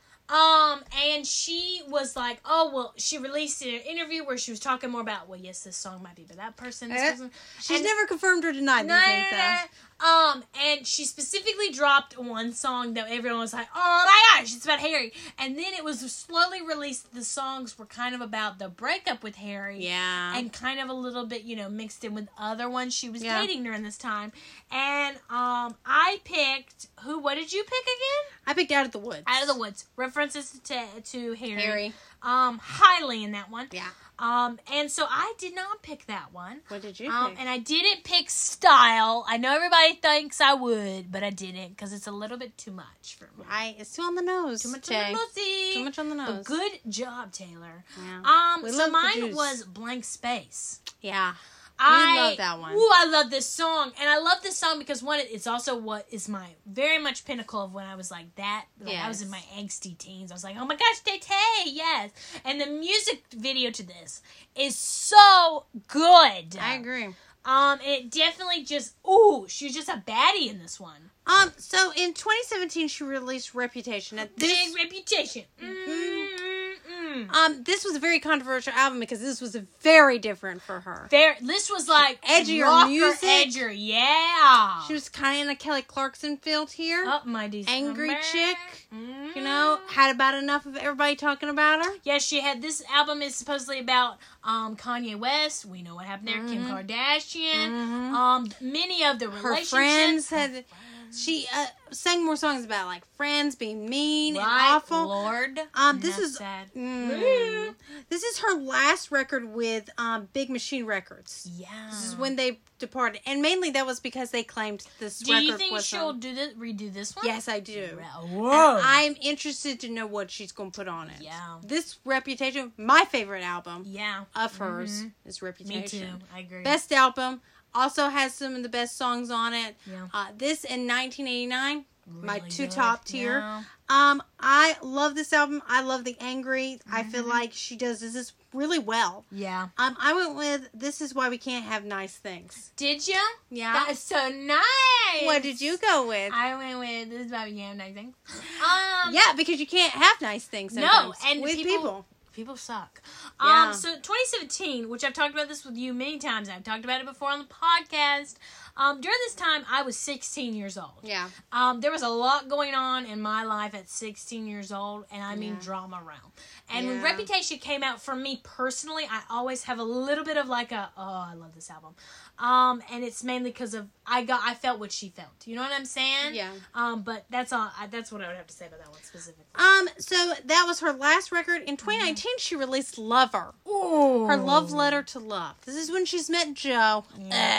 And she was like, she released an interview where she was talking more about, yes, this song might be by that person. This person. She's never confirmed or denied these things, though. And she specifically dropped one song that everyone was like, oh my gosh, it's about Harry. And then it was slowly released. The songs were kind of about the breakup with Harry. Yeah. And kind of a little bit, mixed in with other ones she was dating during this time. And I picked, what did you pick again? I picked Out of the Woods. Out of the Woods. References to Harry. Highly in that one. Yeah. And so I did not pick that one. What did you pick? And I didn't pick Style. I know everybody thinks I would, but I didn't because it's a little bit too much for me. It's too on the nose. Too much on the nosy. Too much on the nose. But good job, Taylor. Yeah. So mine was Blank Space. Yeah. I love that one. Ooh, I love this song. And I love this song because, one, it's also what is my very much pinnacle of when I was like that. Like, I was in my angsty teens. I was like, oh my gosh, Tay-Tay, yes. And the music video to this is so good. I agree. It definitely just, she was just a baddie in this one. So in 2017, she released Reputation. Big Reputation. This was a very controversial album because this was very different for her. This was like edgier music. Edgier, yeah. She was kind of in a Kelly Clarkson field here. Oh, my December. Angry chick. Had about enough of everybody talking about her. Yeah, she had, this album is supposedly about Kanye West. We know what happened there. Kim Kardashian. Many of the relationships. Her friends had... She sang more songs about like friends being mean and awful. Lord. This is sad. This is her last record with Big Machine Records. Yeah. This is when they departed, and mainly that was because they claimed this record was. Do you think she'll redo this one? Yes, I do. Whoa. And I'm interested to know what she's going to put on it. Yeah. This Reputation, my favorite album. Yeah. Of hers is Reputation. Me too. I agree. Best album. Also has some of the best songs on it. Yeah. This in 1989, really my two good. top tier. Yeah. I love this album. I love the angry. I feel like she does this really well. Yeah. I went with This Is Why We Can't Have Nice Things. Did you? Yeah. That's so nice. What did you go with? I went with This Is Why We Can't Have Nice Things. Yeah, because you can't have nice things sometimes and with people. People suck. Yeah. So 2017, which I've talked about this with you many times. I've talked about it before on the podcast. During this time, I was 16 years old. Yeah. There was a lot going on in my life at 16 years old, and I mean drama realm. And when Reputation came out, for me personally, I always have a little bit of like I love this album. And it's mainly because of I felt what she felt. You know what I'm saying? Yeah. But that's all. That's what I would have to say about that one specifically. So that was her last record. In 2019, she released Lover. Ooh. Her love letter to love. This is when she's met Joe. Yeah.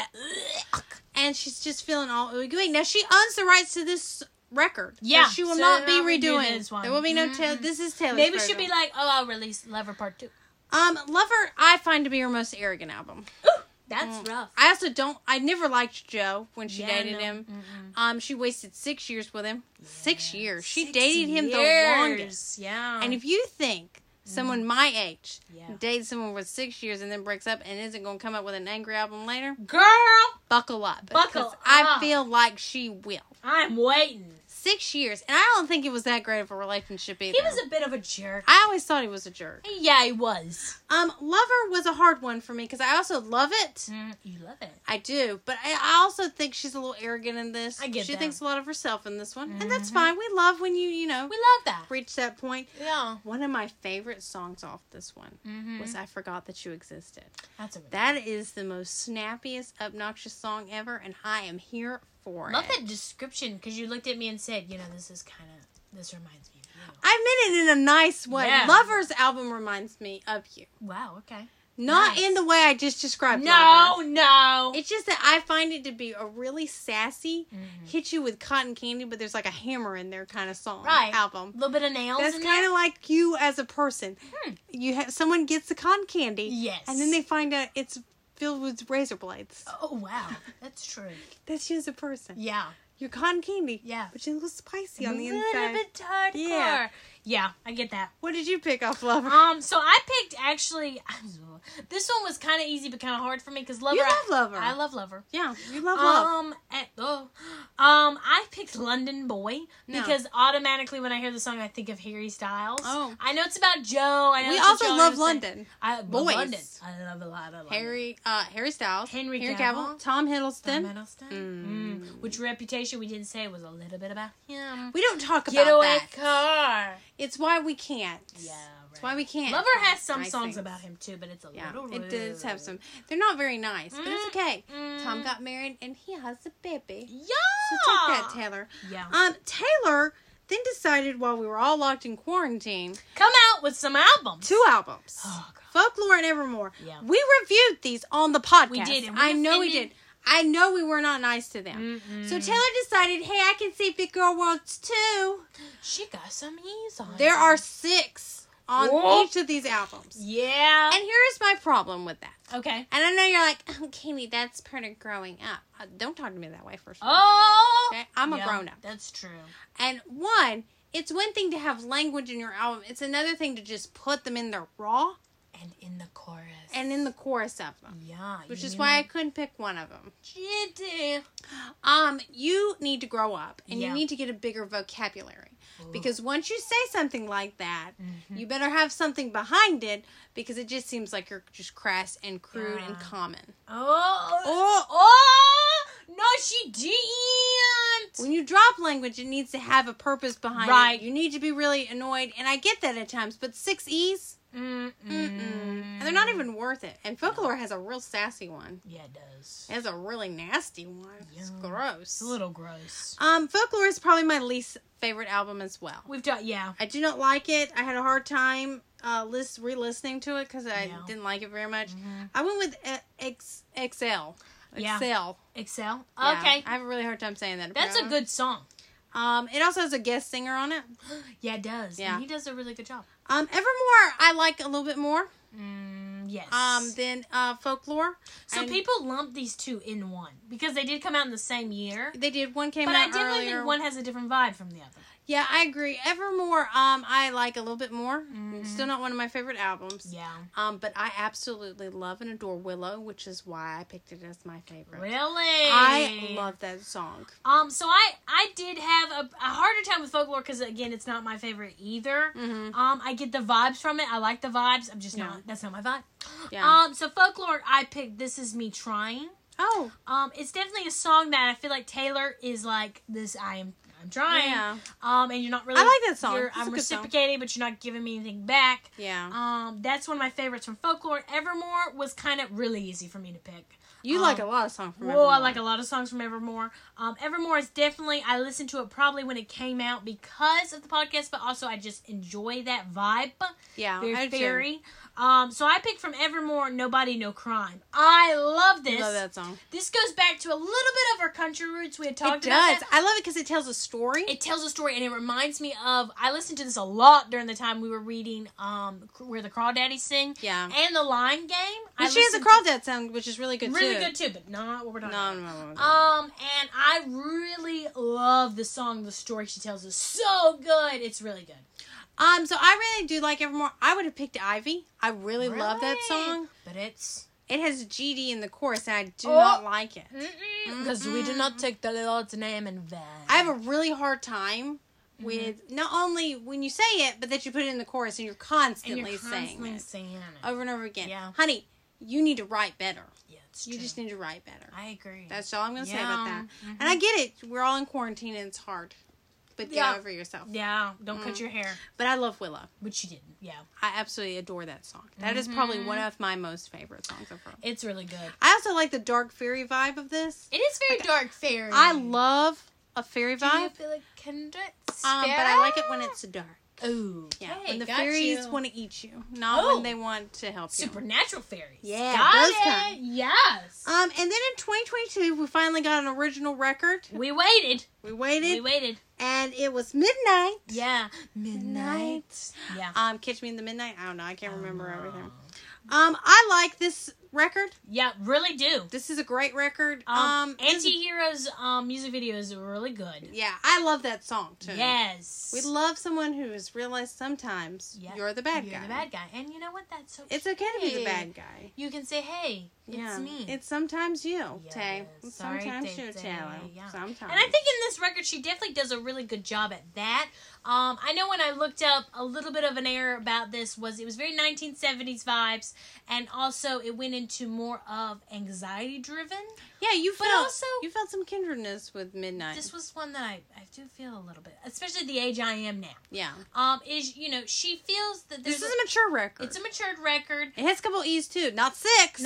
And she's just feeling all ooey-gooey. Now, she owns the rights to this record. Yeah. So she will not be redo redoing this one. There will be no Taylor. This is Taylor's Maybe version. she'll be like, I'll release Lover Part 2. Lover, I find to be her most arrogant album. Ooh, that's rough. I also I never liked Joe when she dated no. him. Mm-mm. She wasted 6 years with him. Yeah. 6 years. She 6 dated him the years. longest. Yeah. And if you think someone my age Yeah. dates someone with 6 years and then breaks up and isn't going to come up with an angry album later, Girl, buckle up. Buckle because I up. feel like she will. I'm waiting. 6 years. And I don't think it was that great of a relationship either. He was a bit of a jerk. I always thought he was a jerk. Yeah, he was. Lover was a hard one for me because I also love it. You love it. I do. But I also think she's a little arrogant in this. I get She that. thinks a lot of herself in this one. And that's fine. We love when you know, We love that. reach that point. Yeah. One of my favorite songs off this one was I Forgot That You Existed. That's a really That is the most snappiest, obnoxious song ever, and I am here for love it. that description because you looked at me and said, you know, this reminds me of you. I meant it in a nice way. Yeah. Lover's album reminds me of you. Wow, okay. Not Nice. in the way I just described No, Lover. no. It's just that I find it to be a really sassy, hit you with cotton candy, but there's like a hammer in there kind of song album. A little bit of nails That's in kind there. of like you as a person. You have someone gets the cotton candy, Yes. and then they find out it's filled with razor blades. Oh, wow. That's true. That's you as a person. Yeah. You're cotton candy. Yeah. But you're a little spicy on the A little inside. bit hardcore. Yeah. Yeah, I get that. What did you pick off Lover? So I picked actually. This one was kind of easy, but kind of hard for me because Lover. You love Lover. I love Lover. Yeah, you love love. I picked London Boy No. because automatically when I hear the song, I think of Harry Styles. Oh. I know it's about Joe. I know We it's also what y'all love are saying. London. I love Boys. London. I love a lot of London. Harry Styles. Henry Cavill. Cavill. Tom Hiddleston. Tom Hiddleston. Which Reputation we didn't say was a little bit about him. We don't talk about Getaway that. car. It's why we can't. Yeah. It's why we can't. Lover has some Nice songs things. about him too, but it's a Yeah, little it does have rude. some. They're not very nice, but it's okay. Mm. Tom got married and he has a baby. Yeah. So take that, Taylor. Yeah. Taylor then decided while we were all locked in quarantine, Come out with some albums. 2 albums. Oh, God. Folklore and Evermore. Yeah. We reviewed these on the podcast. We did, and we I know we offended- did. I know we were not nice to them. So Taylor decided, hey, I can see Big Girl Worlds too. She got some ease on. There are 6 on Whoa. each of these albums. Yeah. And here's my problem with that. Okay. And I know you're like, oh, Katie, that's part of growing up. Don't talk to me that way, first of all. Oh. Okay? I'm a Yeah, grown-up. That's true. And one, it's one thing to have language in your album. It's another thing to just put them in there raw And in the chorus. and in the chorus of them. Yeah. Which is why I couldn't pick one of them. did. You need to grow up and Yeah. you need to get a bigger vocabulary. Because once you say something like that, you better have something behind it because it just seems like you're just crass and crude and common. Oh. No, she didn't. When you drop language, it needs to have a purpose behind Right. it. You need to be really annoyed, and I get that at times, but 6 E's? And they're not even worth it. And Folklore has a real sassy one. Yeah, it does. It has a really nasty one. Yeah. It's gross. It's a little gross. Folklore is probably my least favorite album as well. I do not like it. I had a hard time re-listening to it because I didn't like it very much. I went with Excel. Excel. Yeah. Okay. I have a really hard time saying that. That's a good song. It also has a guest singer on it. Yeah, it does. Yeah. And he does a really good job. Evermore, I like a little bit more. Yes. Than Folklore. So people lump these two in one because they did come out in the same year. They did. One came out earlier. But I definitely think one has a different vibe from the other. Yeah, I agree. Evermore, I like a little bit more. Still not one of my favorite albums. Yeah. But I absolutely love and adore Willow, which is why I picked it as my favorite. Really? I love that song. So I did have a harder time with Folklore because, again, it's not my favorite either. I get the vibes from it. I like the vibes. I'm just not, that's not my vibe. Yeah. So Folklore, I picked This Is Me Trying. Oh. It's definitely a song that I feel like Taylor is like this. I'm trying. Yeah. And you're not really. I like that song. I'm reciprocating, but you're not giving me anything back. Yeah. That's one of my favorites from Folklore. Evermore was kind of really easy for me to pick. You like a lot of songs from Evermore. I like a lot of songs from Evermore. Evermore is definitely, I listened to it probably when it came out because of the podcast, but also I just enjoy that vibe. Yeah, very fairy. So I picked from Evermore, Nobody, No Crime. I love this. I love that song. This goes back to a little bit of our country roots. We had talked about It does. I love it because it tells a story. It tells a story, and it reminds me of, I listened to this a lot during the time we were reading Where the Crawdads Sing. Yeah. And The Lion Game. But she has a Crawdad song, which is really good too. Really good too, but not what we're talking about. No. And I really love the song. The story she tells is so good. It's really good. So I really do like Evermore. I would have picked Ivy. I really love that song. But it has GD in the chorus, and I do not like it. Because we do not take the Lord's name in vain. I have a really hard time with not only when you say it, but that you put it in the chorus and you're constantly saying it over and over again. Yeah. Honey, you need to write better. Yeah, it's true. You just need to write better. I agree. That's all I'm going to say about that. And I get it. We're all in quarantine and it's hard. But get over yourself. Yeah, don't cut your hair. But I love Willow. Which you didn't, yeah. I absolutely adore that song. That is probably one of my most favorite songs of her. It's really good. I also like the dark fairy vibe of this. It is very dark fairy. I love a fairy vibe. Do you feel like kindred spirit? But I like it when it's dark. Ooh, yeah. When the fairies want to eat you, not when they want to help you. Supernatural fairies. Yeah, got those it. kind. Yes. And then in 2022, we finally got an original record. We waited. And it was Midnight. Yeah. Midnight. Yeah. Catch Me in the Midnight. I don't know. I can't remember everything. I like this record. Yeah, really do. This is a great record. Anti-Hero's music video is really good. Yeah, I love that song too. Yes. We love someone who has realized sometimes you're the bad guy. You're the bad guy. And you know what? That's okay. It's okay to be the bad guy. You can say, hey, it's me. It's sometimes you, yes. Tay. Sorry, sometimes you, Taylor. Yeah. Sometimes. And I think in this record, she definitely does a really good job at that. I know when I looked up, a little bit of an error about this was it was very 1970s vibes, and also it went into more of anxiety driven. Yeah, you felt some kindredness with Midnight. This was one that I do feel a little bit, especially at the age I am now. Yeah. She feels that this is a mature record. It's a matured record. It has a couple E's too, not six.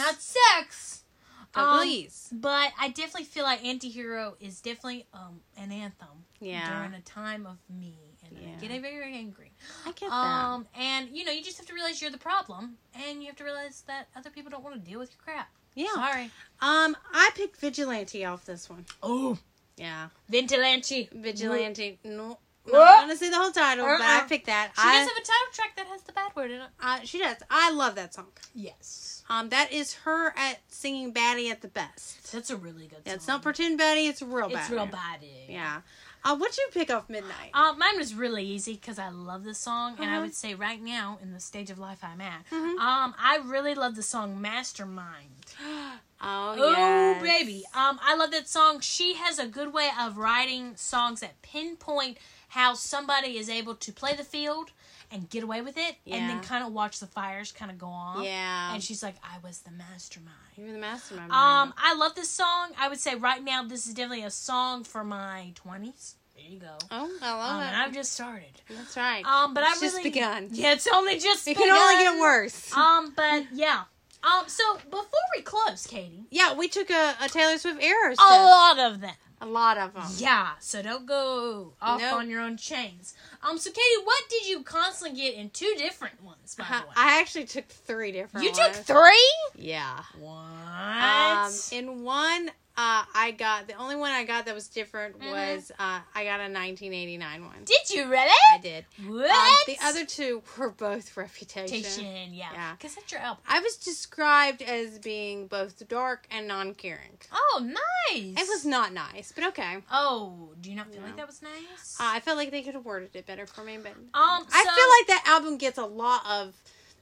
Couple E's. But I definitely feel like Anti-Hero is definitely an anthem. Yeah. During a time of me. I get very angry. I get that. And, you just have to realize you're the problem. And you have to realize that other people don't want to deal with your crap. Yeah. Sorry. I picked Vigilante off this one. Oh. Yeah. Vigilante. No. I'm not going to say the whole title, but I picked that. She does have a title track that has the bad word in it. She does. I love that song. Yes. That is her at singing baddie at the best. That's a really good song. It's not pretend baddie, it's real baddie. It's real baddie. Yeah. What'd you pick off Midnight? Mine was really easy because I love this song, and I would say right now, in the stage of life I'm at, I really love the song Mastermind. Oh, baby. I love that song. She has a good way of writing songs that pinpoint how somebody is able to play the field and get away with it, and then kind of watch the fires kind of go on. Yeah. And she's like, I was the mastermind. You were the mastermind. I love this song. I would say right now this is definitely a song for my 20s. you go. Oh, I love it. And I've just started. That's right. But it's just begun. Yeah, it's only just begun. It can only get worse. But yeah. So before we close, Katie. Yeah, we took a Taylor Swift Eras test. A lot of them. A lot of them. Yeah, so don't go off on your own chains. So Katie, what did you constantly get in 2 different ones, by the way? I actually took 3 different ones. You took 3? Yeah. What? In one, I got, the only one I got that was different was, I got a 1989 one. Did you really? I did. What? The other 2 were both Reputation. Yeah. Because that's your album. I was described as being both dark and non-caring. Oh, nice. It was not nice, but okay. Oh, do you not feel like that was nice? I felt like they could have worded it better for me, but I feel like that album gets a lot of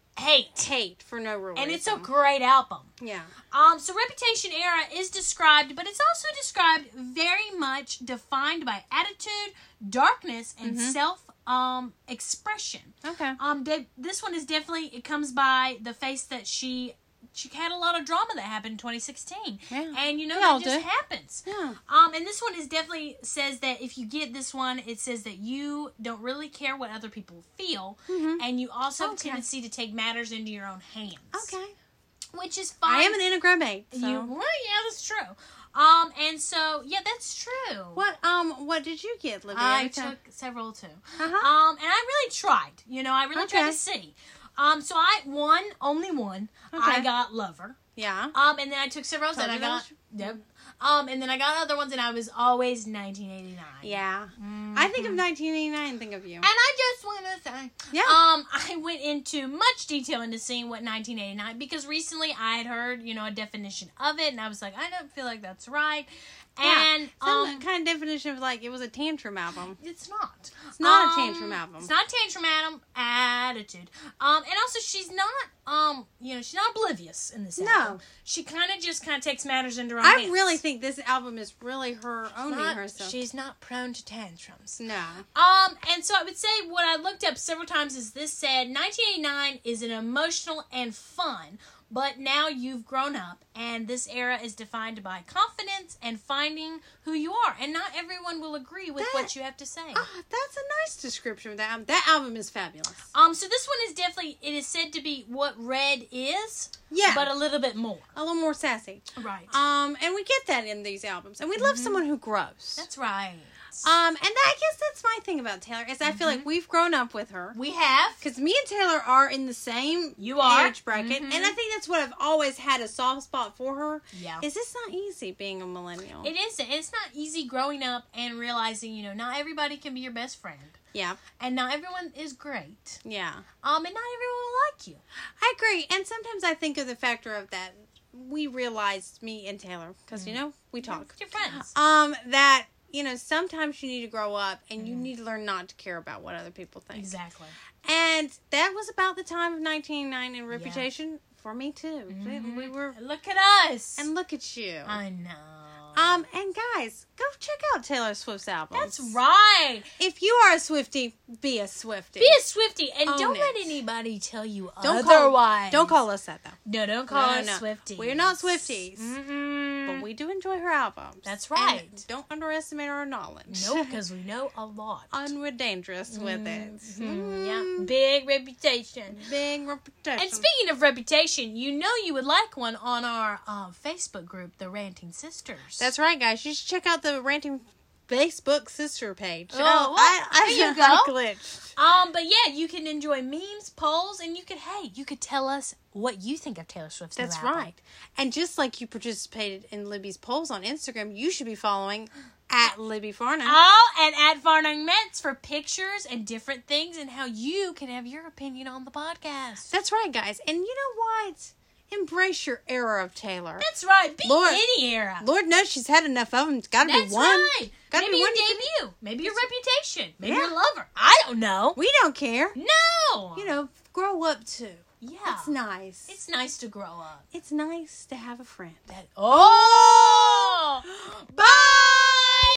hate for no real reason. And it's a great album. Yeah. So Reputation Era is described, but it's also described very much defined by attitude, darkness, and self expression. Okay. This one is definitely, it comes by the face that she had a lot of drama that happened in 2016. Yeah. And that just happens. Yeah. And this one is definitely says that if you get this one, it says that you don't really care what other people feel. And you also have a tendency to take matters into your own hands. Okay. Which is fine. I am an Enneagram 8. So. Yeah, that's true. And so, yeah, that's true. What did you get, Libby? I took several too. And I really tried. I really tried to see. So I only one. Okay. I got Lover. Yeah. And then I took several, and I got and then I got other ones, and I was always 1989. Yeah. I think of 1989 and think of you. And I just want to say, I went into much detail into seeing what 1989 because recently I had heard, a definition of it, and I was like, I don't feel like that's right. And some kind of definition of it was a tantrum album. It's not. It's not a tantrum album. It's not a tantrum attitude. And also she's not she's not oblivious in this album. No. She kind of takes matters into her own hands. I really think this album is really her owning herself. She's not prone to tantrums. No. And so I would say what I looked up several times is this said 1989 is an emotional and fun. But now you've grown up, and this era is defined by confidence and finding who you are. And not everyone will agree with what you have to say. That's a nice description of that album. That album is fabulous. So this one is definitely, it is said to be what Red is. Yeah. But a little bit more. A little more sassy. Right. And we get that in these albums. And we love someone who grows. That's right. And I guess that's my thing about Taylor is I feel like we've grown up with her. We have. Because me and Taylor are in the same age bracket. And I think that's what I've always had a soft spot for her. Yeah. Is it's not easy being a millennial. It isn't. It's not easy growing up and realizing, not everybody can be your best friend. Yeah. And not everyone is great. Yeah. And not everyone will like you. I agree. And sometimes I think of the factor of that we realized, me and Taylor, because, we talk. You're friends. That... sometimes you need to grow up and you need to learn not to care about what other people think. Exactly. And that was about the time of 1989 and Reputation for me too. We were. Look at us. And look at you. I know. And guys, go check out Taylor Swift's albums. That's right. If you are a Swiftie, be a Swiftie. Be a Swiftie. And don't let anybody tell you otherwise. Don't call us that, though. No, don't call us Swifties. We're not Swifties. But we do enjoy her albums. That's right. And don't underestimate our knowledge. No, because we know a lot. And we're dangerous with it. Yeah. Big reputation. Big reputation. And speaking of reputation, you would like one on our Facebook group, The Ranting Sisters. That's right, guys. You should check out the Ranting Facebook sister page. There you go. I glitched. But yeah, you can enjoy memes, polls, and you could tell us what you think of Taylor Swift's new album. That's right. And just like you participated in Libby's polls on Instagram, you should be following at Libby Farnham. Oh, and at Farnham Mets for pictures and different things and how you can have your opinion on the podcast. That's right, guys. And you know what? Embrace your era of Taylor. That's right. Be any era. Lord knows she's had enough of them. It's got to be one. That's right. Maybe your debut. Maybe your Reputation. Maybe your Lover. I don't know. We don't care. No. Grow up too. Yeah. It's nice. It's nice to grow up. It's nice to have a friend. Bye!